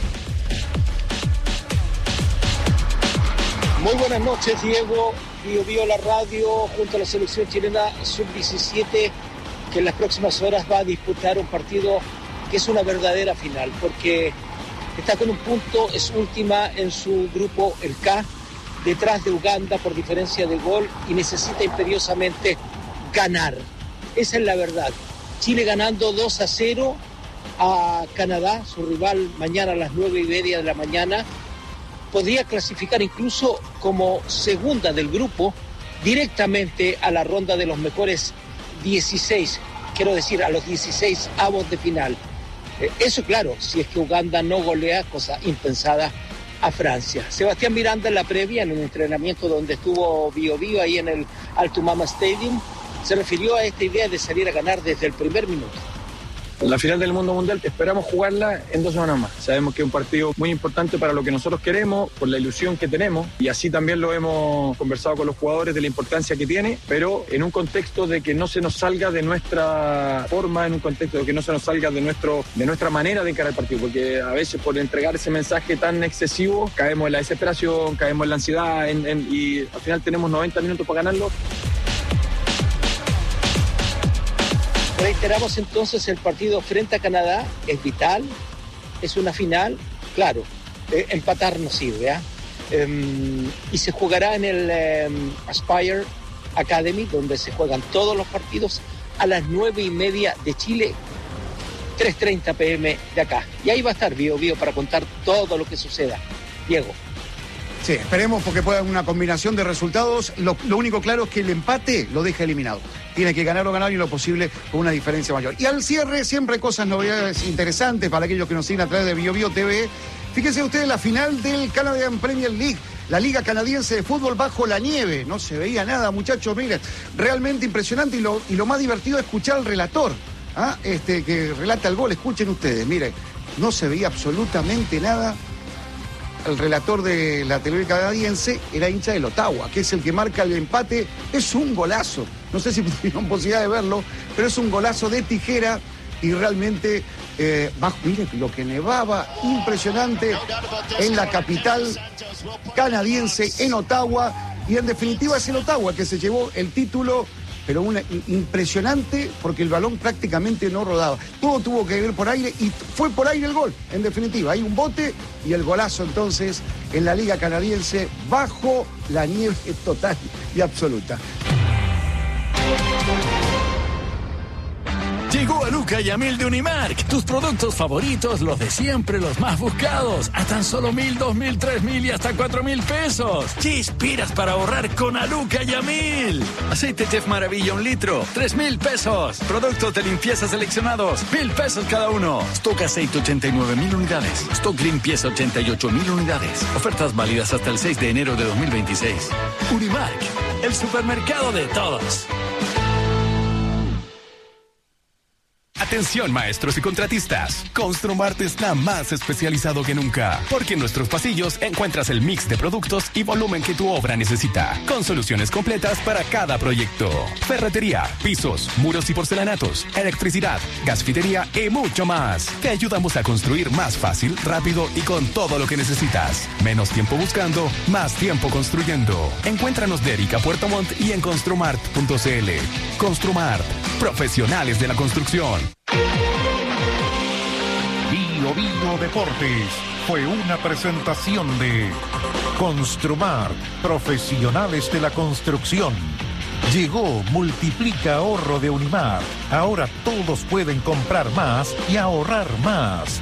Muy buenas noches, Diego. Bio Bio la radio junto a la selección chilena sub diecisiete, que en las próximas horas va a disputar un partido que es una verdadera final, porque está con un punto, es última en su grupo, el K, detrás de Uganda por diferencia de gol y necesita imperiosamente ganar. Esa es la verdad. Chile ganando dos a cero a Canadá, su rival, mañana a las nueve y media de la mañana. Podría clasificar incluso como segunda del grupo directamente a la ronda de los mejores dieciséis, quiero decir a los dieciséis avos de final. Eh, eso claro, si es que Uganda no golea, cosa impensada, a Francia. Sebastián Miranda en la previa, en un entrenamiento donde estuvo Bio Bio ahí en el Altumama Stadium, se refirió a esta idea de salir a ganar desde el primer minuto. La final del mundo mundial esperamos jugarla en dos semanas más. Sabemos que es un partido muy importante para lo que nosotros queremos, por la ilusión que tenemos, y así también lo hemos conversado con los jugadores de la importancia que tiene, pero en un contexto de que no se nos salga de nuestra forma, en un contexto de que no se nos salga de nuestro de nuestra manera de encarar el partido, porque a veces por entregar ese mensaje tan excesivo caemos en la desesperación, caemos en la ansiedad en, en, y al final tenemos noventa minutos para ganarlo. Reiteramos entonces, el partido frente a Canadá es vital, es una final, claro, eh, empatar no sirve, ¿eh? Um, y se jugará en el um, Aspire Academy, donde se juegan todos los partidos a las nueve y media de Chile, tres treinta pm de acá. Y ahí va a estar Bio Bio para contar todo lo que suceda. Diego. Sí, esperemos porque pueda haber una combinación de resultados. Lo, lo único claro es que el empate lo deja eliminado. Tiene que ganar o ganar y lo posible con una diferencia mayor. Y al cierre siempre cosas, novedades interesantes para aquellos que nos siguen a través de Bio Bio T V. Fíjense ustedes la final del Canadian Premier League, la Liga Canadiense de Fútbol bajo la nieve. No se veía nada, muchachos, miren, realmente impresionante y lo, y lo más divertido es escuchar al relator, ¿ah? este, que relata el gol. Escuchen ustedes, miren, no se veía absolutamente nada. El relator de la televisión canadiense era hincha del Ottawa, que es el que marca el empate. Es un golazo. no sé si tuvieron posibilidad de verlo, pero es un golazo de tijera y realmente, eh, bajo, mire lo que nevaba, impresionante en la capital canadiense, en Ottawa, y en definitiva es el Ottawa que se llevó el título, pero una, impresionante porque el balón prácticamente no rodaba. Todo tuvo que ver por aire y fue por aire el gol, en definitiva. Hay un bote y el golazo entonces en la Liga Canadiense bajo la nieve total y absoluta. Llegó a Luca y a Mil de Unimark. Tus productos favoritos, los de siempre, los más buscados. A tan solo mil, dos mil, tres mil y hasta cuatro mil pesos. ¿Qué esperas para ahorrar con Aluca y a Mil? Aceite Chef Maravilla un litro, tres mil pesos. Productos de limpieza seleccionados, mil pesos cada uno. Stock aceite ochenta y nueve mil unidades. Stock limpieza ochenta y ocho mil unidades. Ofertas válidas hasta el seis de enero de dos mil veintiséis. Unimark, el supermercado de todos. Atención maestros y contratistas, Construmart está más especializado que nunca, porque en nuestros pasillos encuentras el mix de productos y volumen que tu obra necesita, con soluciones completas para cada proyecto. Ferretería, pisos, muros y porcelanatos, electricidad, gasfitería y mucho más. Te ayudamos a construir más fácil, rápido y con todo lo que necesitas. Menos tiempo buscando, más tiempo construyendo. Encuéntranos de Erika Puerto Montt y en construmart punto c l. Construmart, profesionales de la construcción. Bio Bio Deportes fue una presentación de Construmart, profesionales de la construcción. Llegó Multiplica Ahorro de Unimar. Ahora todos pueden comprar más y ahorrar más.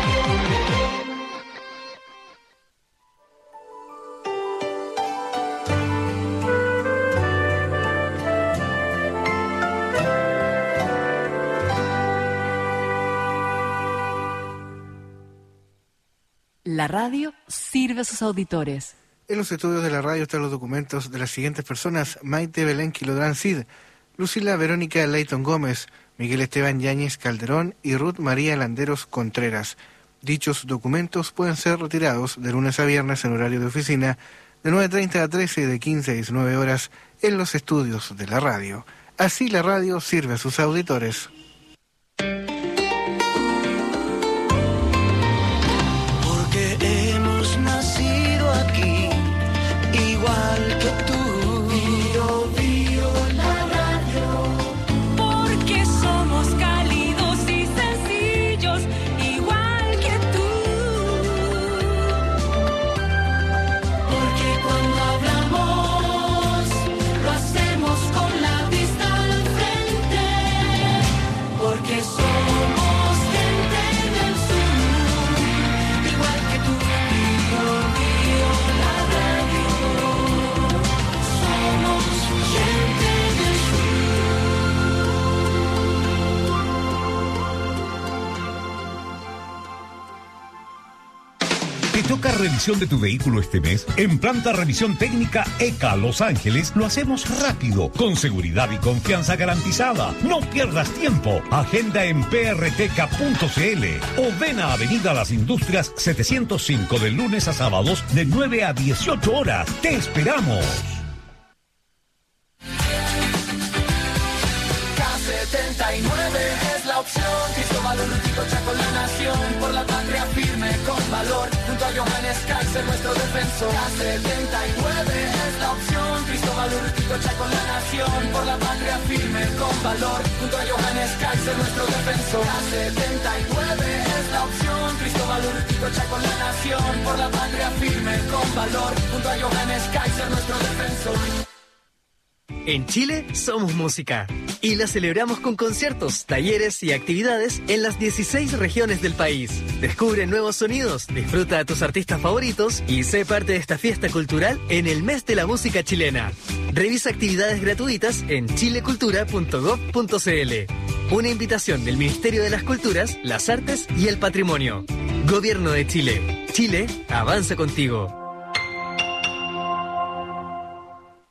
La radio sirve a sus auditores. En los estudios de la radio están los documentos de las siguientes personas: Maite Belén Quilodrán Cid, Lucila Verónica Leighton Gómez, Miguel Esteban Yáñez Calderón y Ruth María Landeros Contreras. Dichos documentos pueden ser retirados de lunes a viernes en horario de oficina, de nueve treinta a trece y de quince a diecinueve horas en los estudios de la radio. Así la radio sirve a sus auditores. Igual que tú, Bio Bio la radio, porque somos cálidos y sencillos, igual que tú, porque cuando hablamos lo hacemos con la vista al frente, porque somos gente del sur, igual que tú, Bio Bio la radio. ¿Te toca revisión de tu vehículo este mes? En Planta Revisión Técnica E C A Los Ángeles lo hacemos rápido, con seguridad y confianza garantizada. No pierdas tiempo. Agenda en p r t c a punto c l o ven a Avenida Las Industrias setecientos cinco de lunes a sábados de nueve a dieciocho horas. ¡Te esperamos! K setenta y nueve es la opción. Cristóbal Urrutia con la nación, por la patria firme con valor, junto a Johannes Kaiser nuestro defensor. K setenta y nueve es la opción. Cristóbal Urrutia con la nación, por la patria firme con valor, junto a Johannes Kaiser nuestro defensor. K setenta y nueve es la opción. Cristóbal Urrutia con la nación, por la patria firme con valor, junto a Johannes Kaiser nuestro defensor. En Chile somos música y la celebramos con conciertos, talleres y actividades en las dieciséis regiones del país. Descubre nuevos sonidos, disfruta a tus artistas favoritos y sé parte de esta fiesta cultural en el mes de la música chilena. Revisa actividades gratuitas en chilecultura punto gov punto c l. Una invitación del Ministerio de las Culturas, las Artes y el Patrimonio. Gobierno de Chile. Chile avanza contigo. Este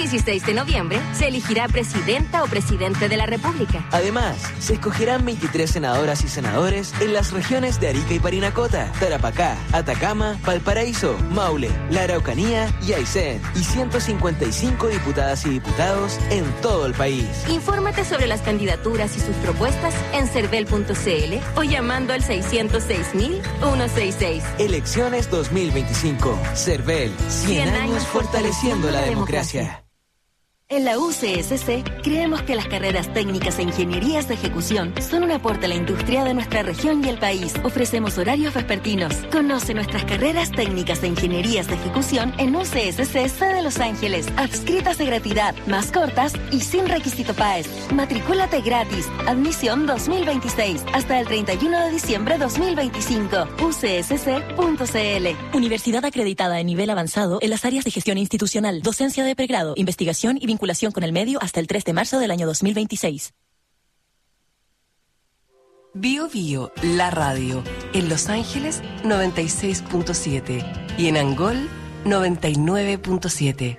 dieciséis de noviembre se elegirá presidenta o presidente de la República. Además, se escogerán veintitrés senadoras y senadores en las regiones de Arica y Parinacota, Tarapacá, Atacama, Valparaíso, Maule, la Araucanía y Aysén, y ciento cincuenta y cinco diputadas y diputados en todo el país. Infórmate sobre las candidaturas y sus propuestas en cervel punto c l o llamando al seiscientos seis mil ciento sesenta y seis. Elecciones dos mil veinticinco. Cervel, cien años fortaleciendo la democracia. En la U C S C creemos que las carreras técnicas e ingenierías de ejecución son un aporte a la industria de nuestra región y el país. Ofrecemos horarios vespertinos. Conoce nuestras carreras técnicas e ingenierías de ejecución en U C S C C de Los Ángeles. Adscritas de gratuidad, más cortas y sin requisito P A E S. Matricúlate gratis. Admisión dos mil veintiséis hasta el treinta y uno de diciembre de dos mil veinticinco. u c s c punto c l. Universidad acreditada de nivel avanzado en las áreas de gestión institucional, docencia de pregrado, investigación y vinculación con el medio hasta el tres de marzo del año dos mil veintiséis. Bio Bio, la radio. En Los Ángeles, noventa y seis punto siete. Y en Angol, noventa y nueve punto siete.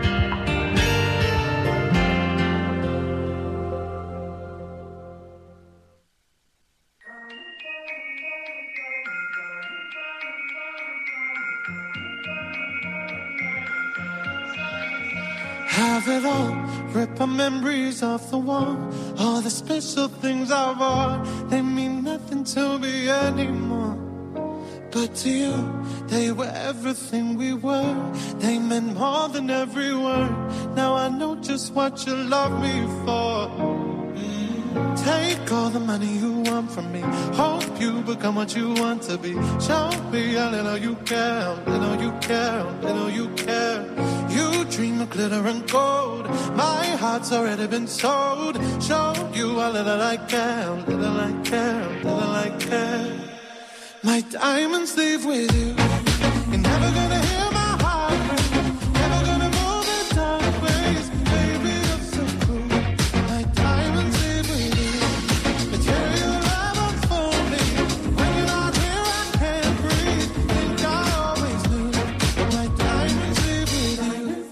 Have it all, rip our memories off the wall. All the special things I bought, they mean nothing to me anymore. But to you, they were everything we were. They meant more than every word. Now I know just what you love me for. Mm. Take all the money you want from me. Hope you become what you want to be. Show me a little you care, little you care, little you care. You dream of glitter and gold. My heart's already been sold. Show you a little I care, little I care, little I care. My diamonds leave with you. You're never gonna hear my heart break. Never gonna move in dark ways. Baby, you're so cool. My diamonds leave with you. Material love unfold me. When you're not here, I can't breathe. Think I always knew. My diamonds leave with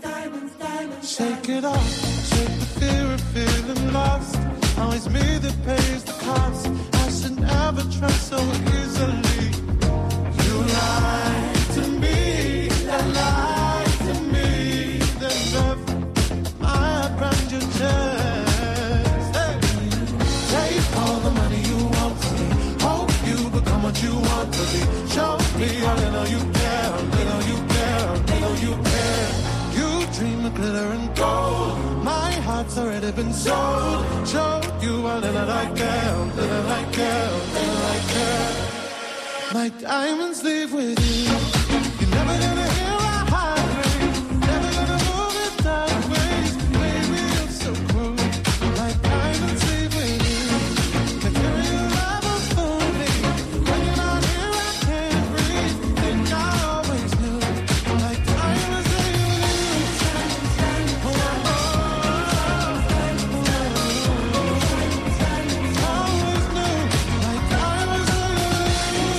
you. Shake it off, shake the fear of feeling lost. Always me that pays the cost. I should never trust so easily. You lie to me, and lie to me. There's nothing my heart around your chest. Hey. Take all the money you want from me. Hope you become what you want to be. Show me how little you care, little you care, little you care. You dream of glitter and gold. My heart's already been sold. Show you a little I care, little I care, little I care. My diamonds leave with you. You're never gonna hear a heart break. Never gonna move in dark ways. Baby, you're so cruel. My diamonds leave with you. Material love unfold me. When you're not here, I can't breathe. Think I always knew. My diamonds leave with you. Oh, oh, oh. Always knew. My diamonds leave with you.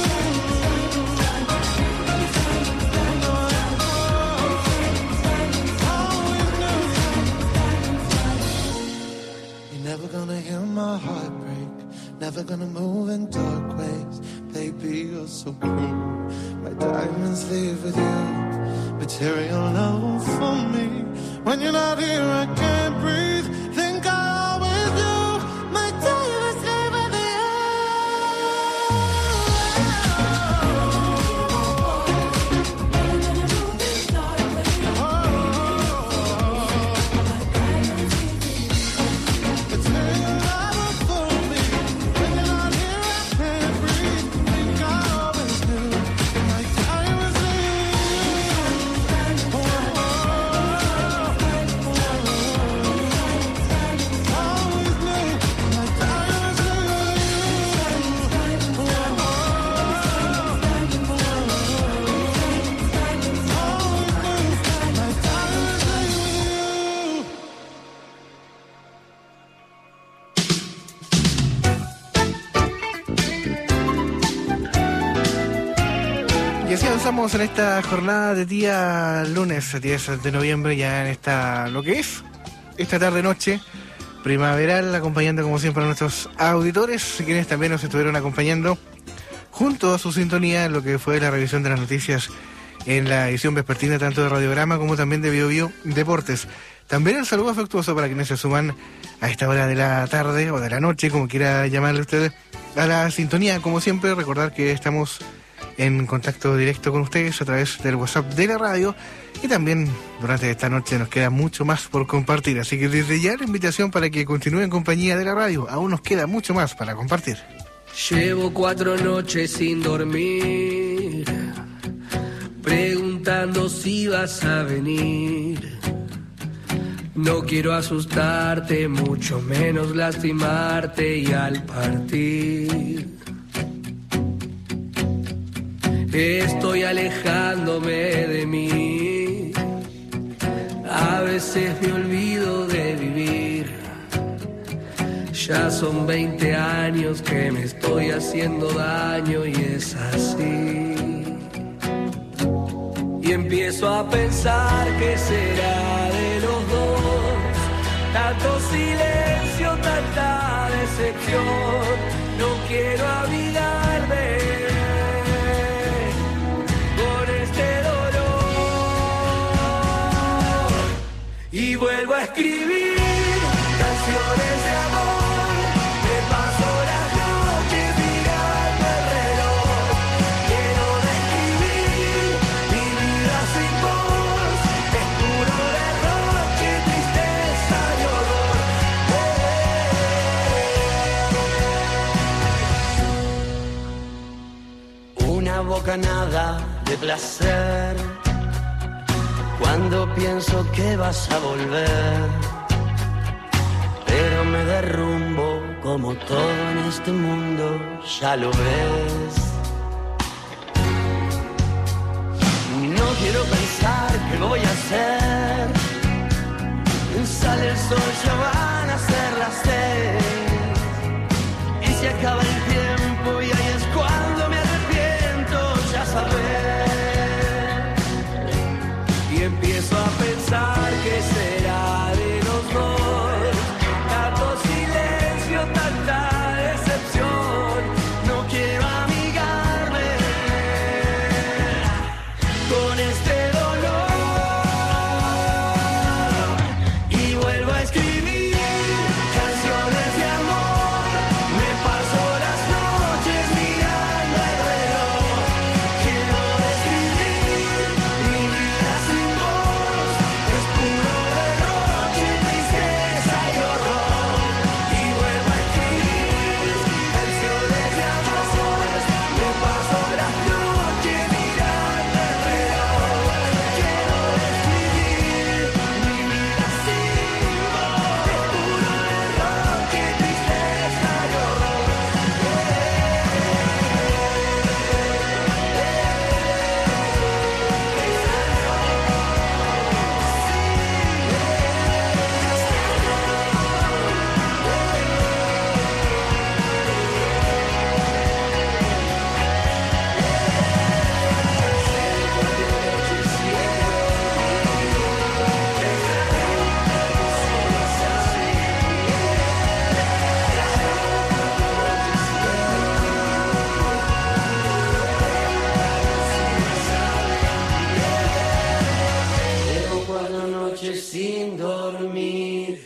Never gonna hear my heart break. Never gonna move in dark ways. Baby, you're so cruel. My diamonds leave with you. Material love for me. When you're not here, I can't breathe. Think I always knew. My diamonds leave with you. avanzamos en esta jornada de día lunes diez de noviembre, ya en esta, lo que es, esta tarde-noche primaveral, acompañando como siempre a nuestros auditores, quienes también nos estuvieron acompañando junto a su sintonía en lo que fue la revisión de las noticias en la edición vespertina tanto de Radiograma como también de Bio Bio Deportes. También el saludo afectuoso para quienes se suman a esta hora de la tarde o de la noche, como quiera llamarle ustedes, a la sintonía. Como siempre, recordar que estamos en contacto directo con ustedes a través del WhatsApp de la radio, y también durante esta noche nos queda mucho más por compartir, así que desde ya la invitación para que continúen en compañía de la radio. Aún nos queda mucho más para compartir. Llevo cuatro noches sin dormir, preguntando si vas a venir. No quiero asustarte, mucho menos lastimarte, y al partir estoy alejándome de mí. A veces me olvido de vivir. Ya son veinte años que me estoy haciendo daño y es así. Y empiezo a pensar que será de los dos. Tanto silencio, tanta decepción. No quiero abrigarme con este dolor. Y vuelvo a escribir canciones de amor. Me paso las noches mirando el reloj. Quiero describir mi vida sin vos. Es puro derroche, tristeza y horror. Una bocanada de placer cuando pienso que vas a volver, pero me derrumbo como todo en este mundo, ya lo ves. No quiero pensar qué voy a hacer. Sale el sol, ya van a ser las seis, y se acaba el tiempo y ahí es cuando me arrepiento, ya sabes. Y empiezo a pensar que será de los dos. Tanto silencio, tanta decepción. No quiero amigarme con este dolor. Y vuelvo a escribir canciones de amor. Me paso las noches mirando el reloj. Quiero describir mi vida sin vos. Es puro derroche, tristeza y horror. Y vuelvo a escribir canciones de amor. Me paso las noches mirando el reloj. Quiero describir mi vida sin vos. Es puro derroche, tristeza y horror. Llevo cuatro noches sin dormir.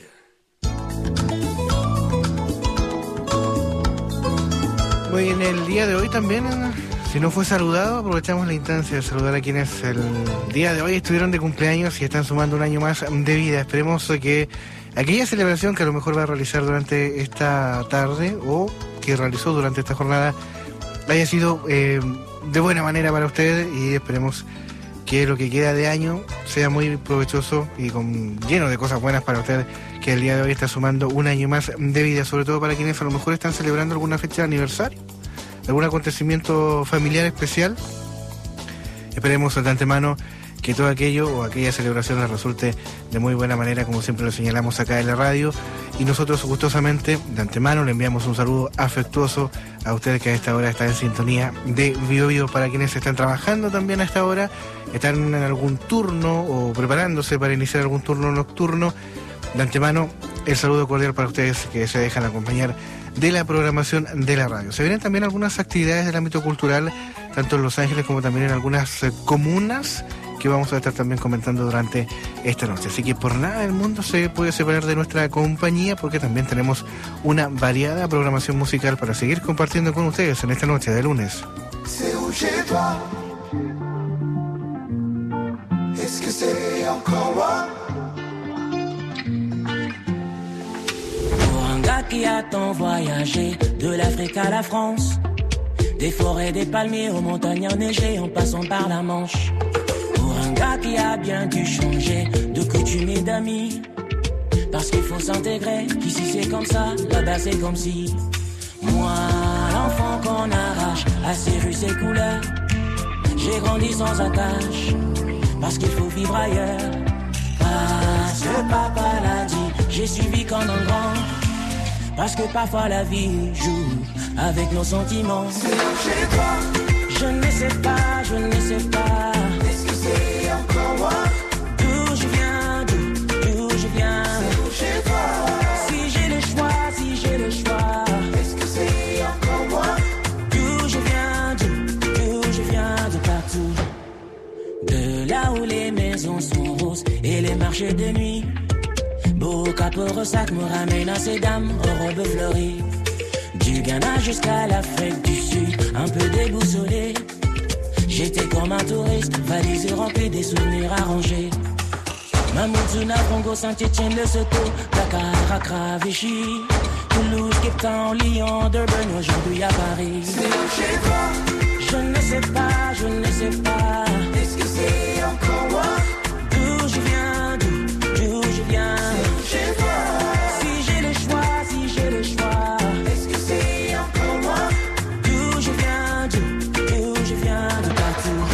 Hoy en el día de hoy también, si no fue saludado, aprovechamos la instancia de saludar a quienes el día de hoy estuvieron de cumpleaños y están sumando un año más de vida. Esperemos que aquella celebración que a lo mejor va a realizar durante esta tarde o que realizó durante esta jornada haya sido eh, de buena manera para usted, y esperemos que lo que queda de año sea muy provechoso y con lleno de cosas buenas para usted, que el día de hoy está sumando un año más de vida, sobre todo para quienes a lo mejor están celebrando alguna fecha de aniversario, algún acontecimiento familiar especial. Esperemos de antemano que todo aquello o aquella celebración les resulte de muy buena manera, como siempre lo señalamos acá en la radio, y nosotros gustosamente de antemano le enviamos un saludo afectuoso a ustedes que a esta hora están en sintonía de Bio Bio, para quienes están trabajando también a esta hora, están en algún turno o preparándose para iniciar algún turno nocturno. De antemano, el saludo cordial para ustedes que se dejan acompañar de la programación de la radio. Se vienen también algunas actividades del ámbito cultural, tanto en Los Ángeles como también en algunas eh, comunas, que vamos a estar también comentando durante esta noche. Así que por nada del mundo se puede separar de nuestra compañía, porque también tenemos una variada programación musical para seguir compartiendo con ustedes en esta noche de lunes. Qui a tant voyagé de l'Afrique à la France, des forêts, des palmiers aux montagnes enneigées en passant par la Manche. Pour un gars qui a bien dû changer de coutumes et d'amis, parce qu'il faut s'intégrer, qu'ici c'est comme ça, là-bas c'est comme si. Moi, l'enfant qu'on arrache à ses rues, ses couleurs, j'ai grandi sans attache, parce qu'il faut vivre ailleurs. Parce que papa l'a dit, j'ai suivi comme un grand. Parce que parfois la vie joue avec nos sentiments. C'est chez toi. Je ne sais pas, je ne sais pas. Est-ce que c'est encore moi? D'où je viens, d'où, d'où je viens. C'est chez toi. Si j'ai le choix, si j'ai le choix. Est-ce que c'est encore moi? D'où je viens, d'où, d'où je viens, de partout. De là où les maisons sont roses et les marchés de nuit. Beau capot sac me ramène à ces dames aux robes fleuries. Du Ghana jusqu'à l'Afrique du Sud, un peu déboussolé. J'étais comme un touriste, valise remplie des souvenirs arrangés. Mamoudzou, Congo, Saint-Etienne, Lesotho, Dakar, Accra, Vichy, Toulouse, Cape Town, Lyon, Durban, aujourd'hui à Paris. C'est chez toi. Je ne sais pas, je ne sais pas. Est-ce que c'est encore moi? D'où je viens, d'où, d'où je viens. Chez toi. Si j'ai le choix, si j'ai le choix. Est-ce que c'est encore moi? D'où je viens, d'où, d'où je viens, de partout.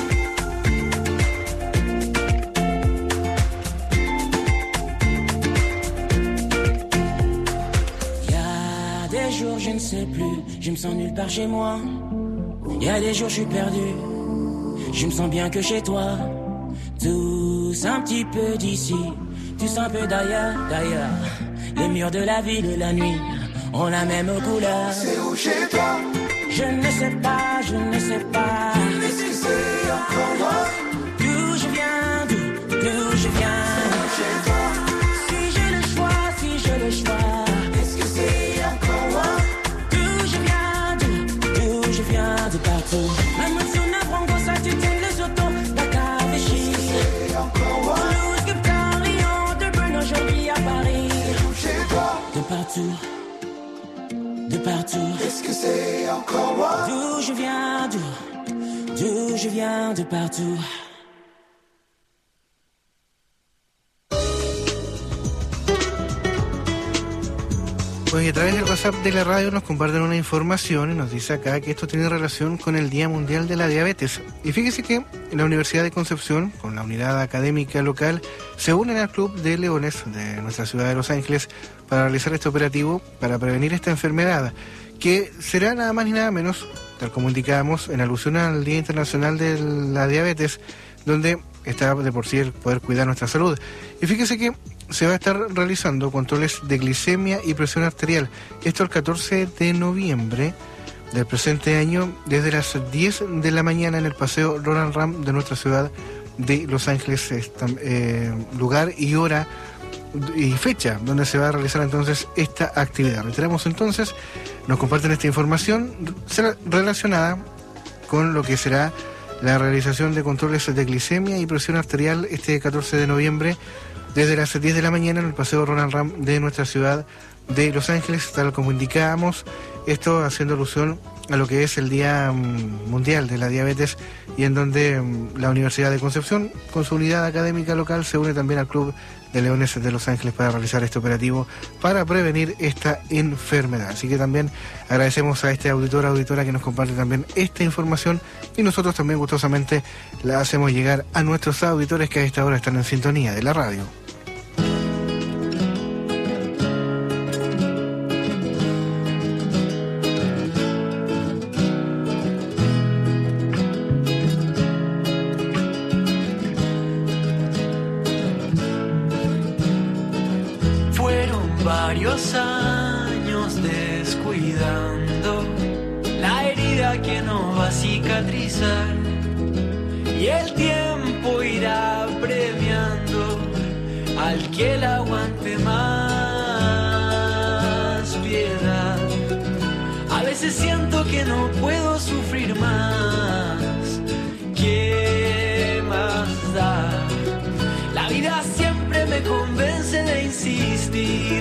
Y a des jours je ne sais plus, je me sens nulle part chez moi. Y a des jours je suis perdu, je me sens bien que chez toi. Tous un petit peu d'ici, tous un peu d'ailleurs, d'ailleurs. Les murs de la ville et la nuit ont la même couleur. C'est où chez toi? Je ne sais pas, je ne sais pas. Est-ce que c'est encore moi? D'où je viens, d'où, d'où je viens. Chez toi. Si j'ai le choix, si j'ai le choix. Est-ce que c'est encore moi? D'où je viens, d'où, d'où je viens, de partout. Même si on apprend qu'on s'attitine les autos, Dakar, Vichy. C'est encore moi. Toulouse, Cape Town, Lyon, Durban, aujourd'hui à Paris. Chez toi. De partout. De partout. Est-ce que c'est encore moi? D'où je viens, d'où, d'où je viens, de partout. Bueno, y a través del WhatsApp de la radio nos comparten una información y nos dice acá que esto tiene relación con el Día Mundial de la Diabetes. Y fíjese que la Universidad de Concepción, con la unidad académica local, se unen al Club de Leones de nuestra ciudad de Los Ángeles para realizar este operativo para prevenir esta enfermedad, que será nada más ni nada menos, tal como indicábamos, en alusión al Día Internacional de la Diabetes, donde está de por sí el poder cuidar nuestra salud. Y fíjese que se va a estar realizando controles de glicemia y presión arterial. Esto el catorce de noviembre del presente año, desde las diez de la mañana en el Paseo Ronald Ram de nuestra ciudad de Los Ángeles, eh, lugar y hora y fecha donde se va a realizar entonces esta actividad. Reiteramos entonces, nos comparten esta información relacionada con lo que será la realización de controles de glicemia y presión arterial este catorce de noviembre desde las diez de la mañana en el Paseo Ronald Ram de nuestra ciudad de Los Ángeles, tal como indicábamos, esto haciendo alusión a lo que es el Día Mundial de la Diabetes, y en donde la Universidad de Concepción, con su unidad académica local, se une también al Club de Leones de Los Ángeles para realizar este operativo para prevenir esta enfermedad. Así que también agradecemos a este auditor, auditora que nos comparte también esta información, y nosotros también gustosamente la hacemos llegar a nuestros auditores que a esta hora están en sintonía de la radio. los años descuidando la herida que no va a cicatrizar, y el tiempo irá premiando al que la aguante más. Piedad, a veces siento que no puedo sufrir más. ¿Qué más da? La vida siempre me convence de insistir.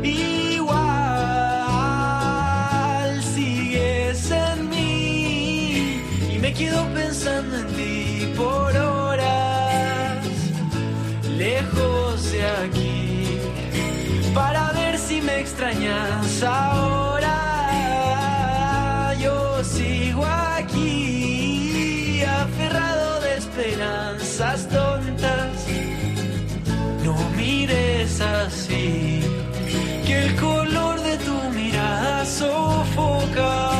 Igual sigues en mí y me quedo pensando en ti por horas, lejos de aquí, para ver si me extrañas ahora. Yo sigo aquí, aferrado de esperanzas tontas. No mires así, que el color de tu mirada sofoca.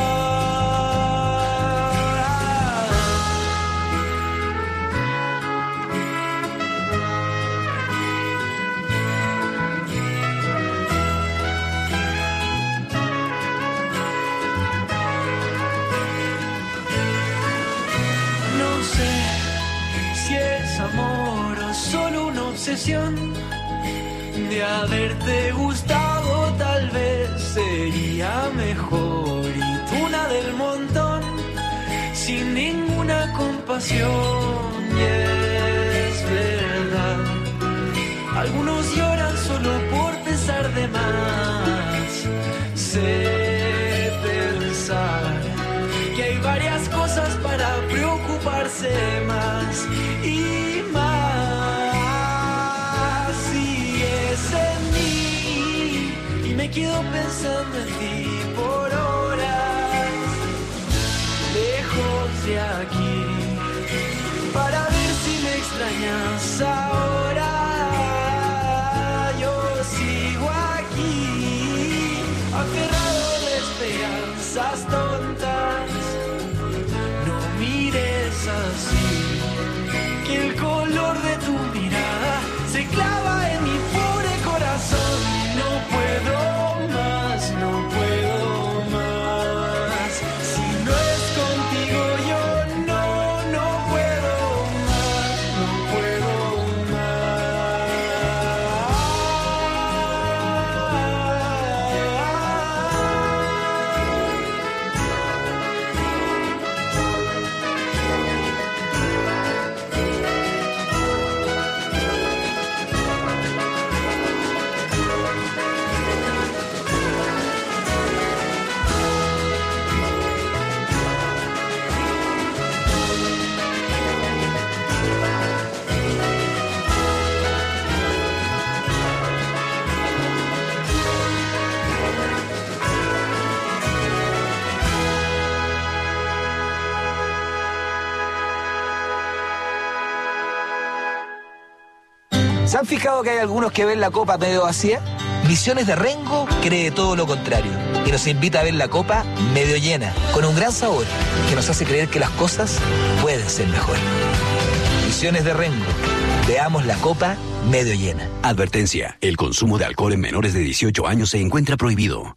No sé si es amor o solo una obsesión. De haberte gustado tal vez sería mejor, y tú una del montón, sin ninguna compasión. Y es verdad, algunos lloran solo por pesar de más. Sé pensar que hay varias cosas para preocuparse más y más. En mí y me quedo pensando en ti por horas, lejos de aquí, para ver si me extrañas ahora. Yo sigo aquí, aferrado de esperanzas tontas. No mires así, que el color de tu mirada se clava en mi pobre corazón. No puedo más, no puedo más. Si no es contigo yo no, no puedo más, no puedo ¿Se han fijado que hay algunos que ven la copa medio vacía? Visiones de Rengo cree todo lo contrario y nos invita a ver la copa medio llena, con un gran sabor que nos hace creer que las cosas pueden ser mejor. Visiones de Rengo. Veamos la copa medio llena. Advertencia: el consumo de alcohol en menores de dieciocho años se encuentra prohibido.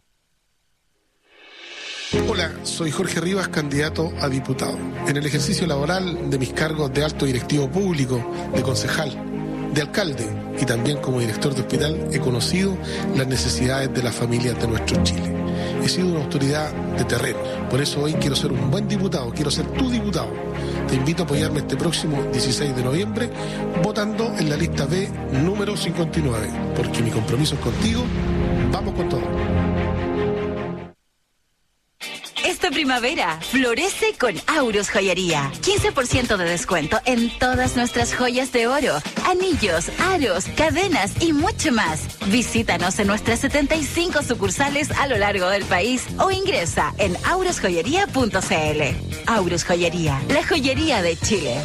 Hola, soy Jorge Rivas, candidato a diputado. En el ejercicio laboral de mis cargos de alto directivo público, de concejal, de alcalde y también como director de hospital, he conocido las necesidades de las familias de nuestro Chile. He sido una autoridad de terreno, por eso hoy quiero ser un buen diputado, quiero ser tu diputado. Te invito a apoyarme este próximo dieciséis de noviembre votando en la lista B número cincuenta y nueve, porque mi compromiso es contigo. Vamos con todo. Esta primavera florece con Aurus Joyería. quince por ciento de descuento en todas nuestras joyas de oro, anillos, aros, cadenas y mucho más. Visítanos en nuestras setenta y cinco sucursales a lo largo del país o ingresa en aurus joyería punto c l. Aurus Joyería, la joyería de Chile.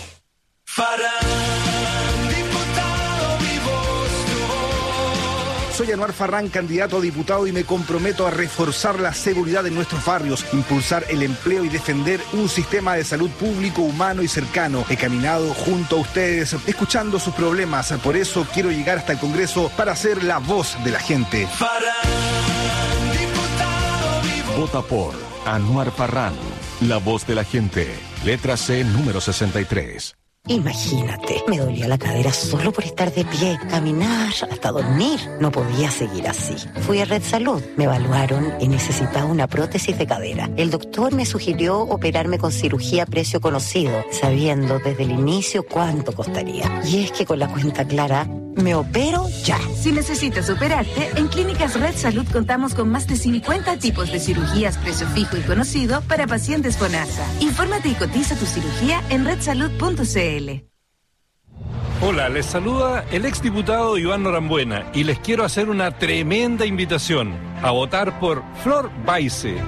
Para Soy Anuar Farrán, candidato a diputado, y me comprometo a reforzar la seguridad en nuestros barrios, impulsar el empleo y defender un sistema de salud público, humano y cercano. He caminado junto a ustedes, escuchando sus problemas. Por eso quiero llegar hasta el Congreso para ser la voz de la gente. Vota por Anuar Farrán, la voz de la gente. Letra C, número sesenta y tres. Imagínate, me dolía la cadera solo por estar de pie, caminar, hasta dormir. No podía seguir así. Fui a Red Salud, me evaluaron y necesitaba una prótesis de cadera. El doctor me sugirió operarme con cirugía a precio conocido, sabiendo desde el inicio cuánto costaría. Y es que con la cuenta clara, me opero ya. Si necesitas operarte, en Clínicas Red Salud contamos con más de cincuenta tipos de cirugías precio fijo y conocido para pacientes FONASA. Infórmate y cotiza tu cirugía en red salud punto c l. Hola, les saluda el exdiputado Iván Norambuena y les quiero hacer una tremenda invitación a votar por Flor Baise,